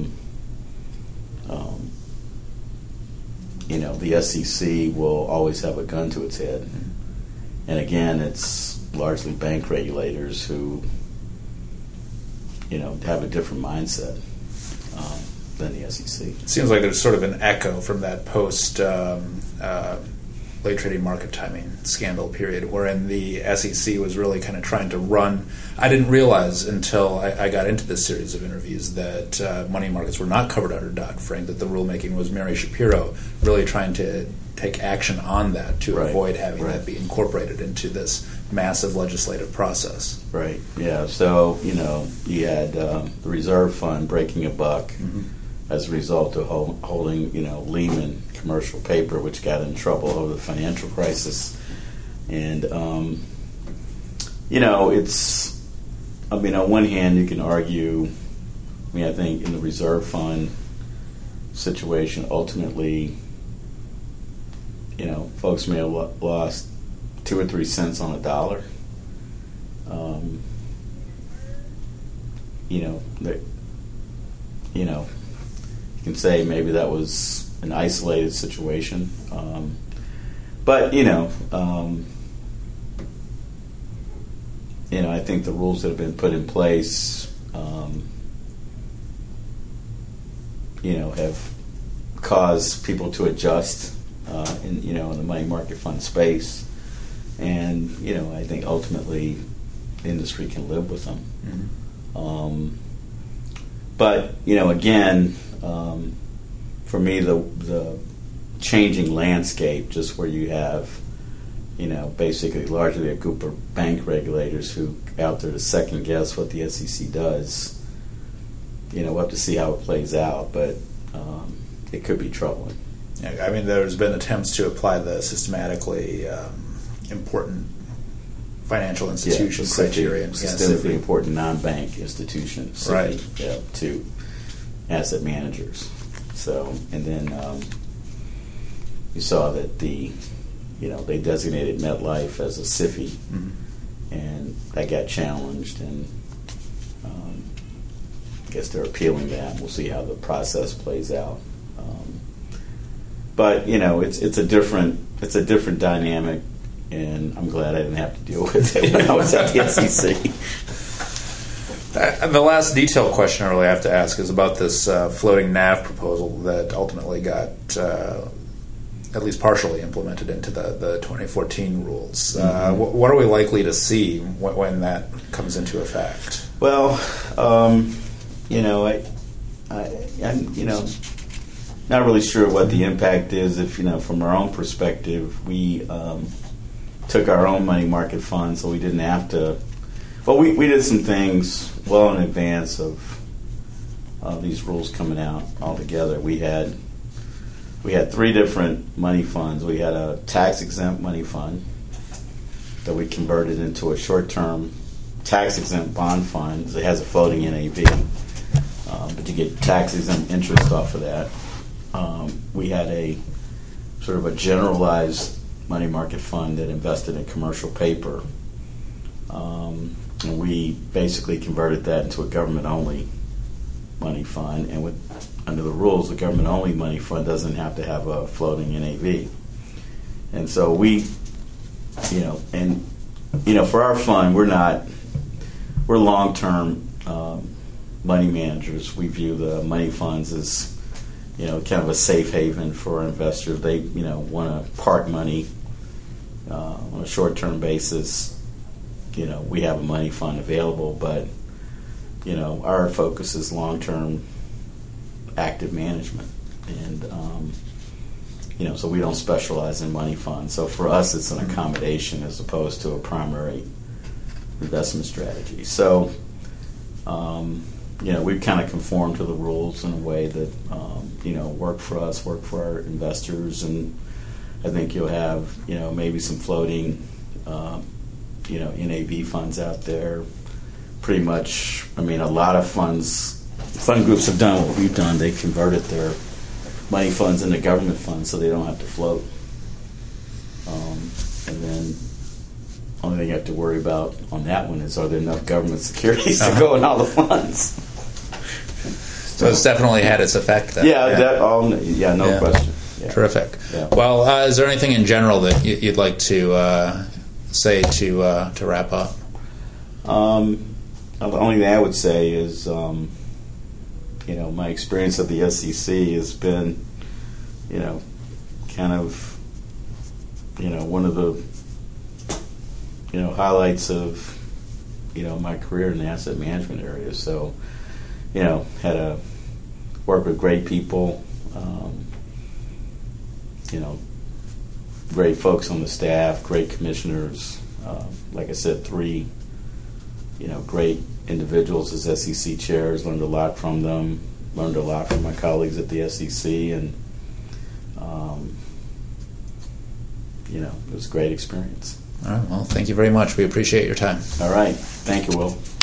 the SEC will always have a gun to its head. And again, it's largely bank regulators who, have a different mindset than the SEC. It seems like there's sort of an echo from that post late trading market timing scandal period, wherein the SEC was really kind of trying to run. I didn't realize until I got into this series of interviews that money markets were not covered under Dodd-Frank, that the rulemaking was Mary Shapiro really trying to take action on that to avoid having that be incorporated into this massive legislative process. Right, yeah. So, you had the reserve fund breaking a buck as a result of holding, Lehman commercial paper, which got in trouble over the financial crisis. And, it's, on one hand, you can argue, I think in the reserve fund situation, ultimately, folks may have lost 2 or 3 cents on a dollar. You can say maybe that was an isolated situation, but I think the rules that have been put in place, have caused people to adjust in the money market fund space, and I think ultimately the industry can live with them. Mm-hmm. But again, for me, the changing landscape, just where you have basically largely a group of bank regulators who out there to second guess what the SEC does. We'll have to see how it plays out, but it could be troubling. Yeah, I mean, there's been attempts to apply the systematically important financial institution criteria, systemically important non-bank institutions, right? To asset managers. So, and then you saw that they designated MetLife as a SIFI, mm-hmm. and that got challenged, and I guess they're appealing that. We'll see how the process plays out. But it's a different dynamic, and I'm glad I didn't have to deal with it when I was at the SEC. And the last detailed question I really have to ask is about this floating NAV proposal that ultimately got at least partially implemented into the 2014 rules. Mm-hmm. What are we likely to see when that comes into effect? Well, I'm not really sure what the impact is. If from our own perspective, we took our own money market fund, so we didn't have to. Well, we did some things well in advance of these rules coming out altogether. We had 3 different money funds. We had a tax-exempt money fund that we converted into a short-term tax-exempt bond fund. It has a floating NAV, but you get tax-exempt interest off of that. We had a sort of a generalized money market fund that invested in commercial paper. And we basically converted that into a government-only money fund. And under the rules, the government-only money fund doesn't have to have a floating NAV. And so for our fund, we're long-term money managers. We view the money funds as kind of a safe haven for our investors. They want to park money on a short-term basis. We have a money fund available, but our focus is long-term active management, and so we don't specialize in money funds. So for us, it's an accommodation as opposed to a primary investment strategy. So we've kind of conformed to the rules in a way that work for us, work for our investors, and I think you'll have maybe some floating NAV funds out there. Pretty much, a lot of fund groups have done what we've done. They've converted their money funds into government funds so they don't have to float. And then only thing you have to worry about on that one is, are there enough government securities to go in all the funds? So it's definitely had its effect then. No question. Yeah. Terrific. Yeah. Well, is there anything in general that you'd like to say to wrap up? The only thing I would say is, my experience at the SEC has been, kind of, one of the, highlights of, my career in the asset management area. So, had to work with great people, great folks on the staff, great commissioners. Like I said, 3, great individuals as SEC chairs. Learned a lot from them. Learned a lot from my colleagues at the SEC, and it was a great experience. All right. Well, thank you very much. We appreciate your time. All right. Thank you, Will.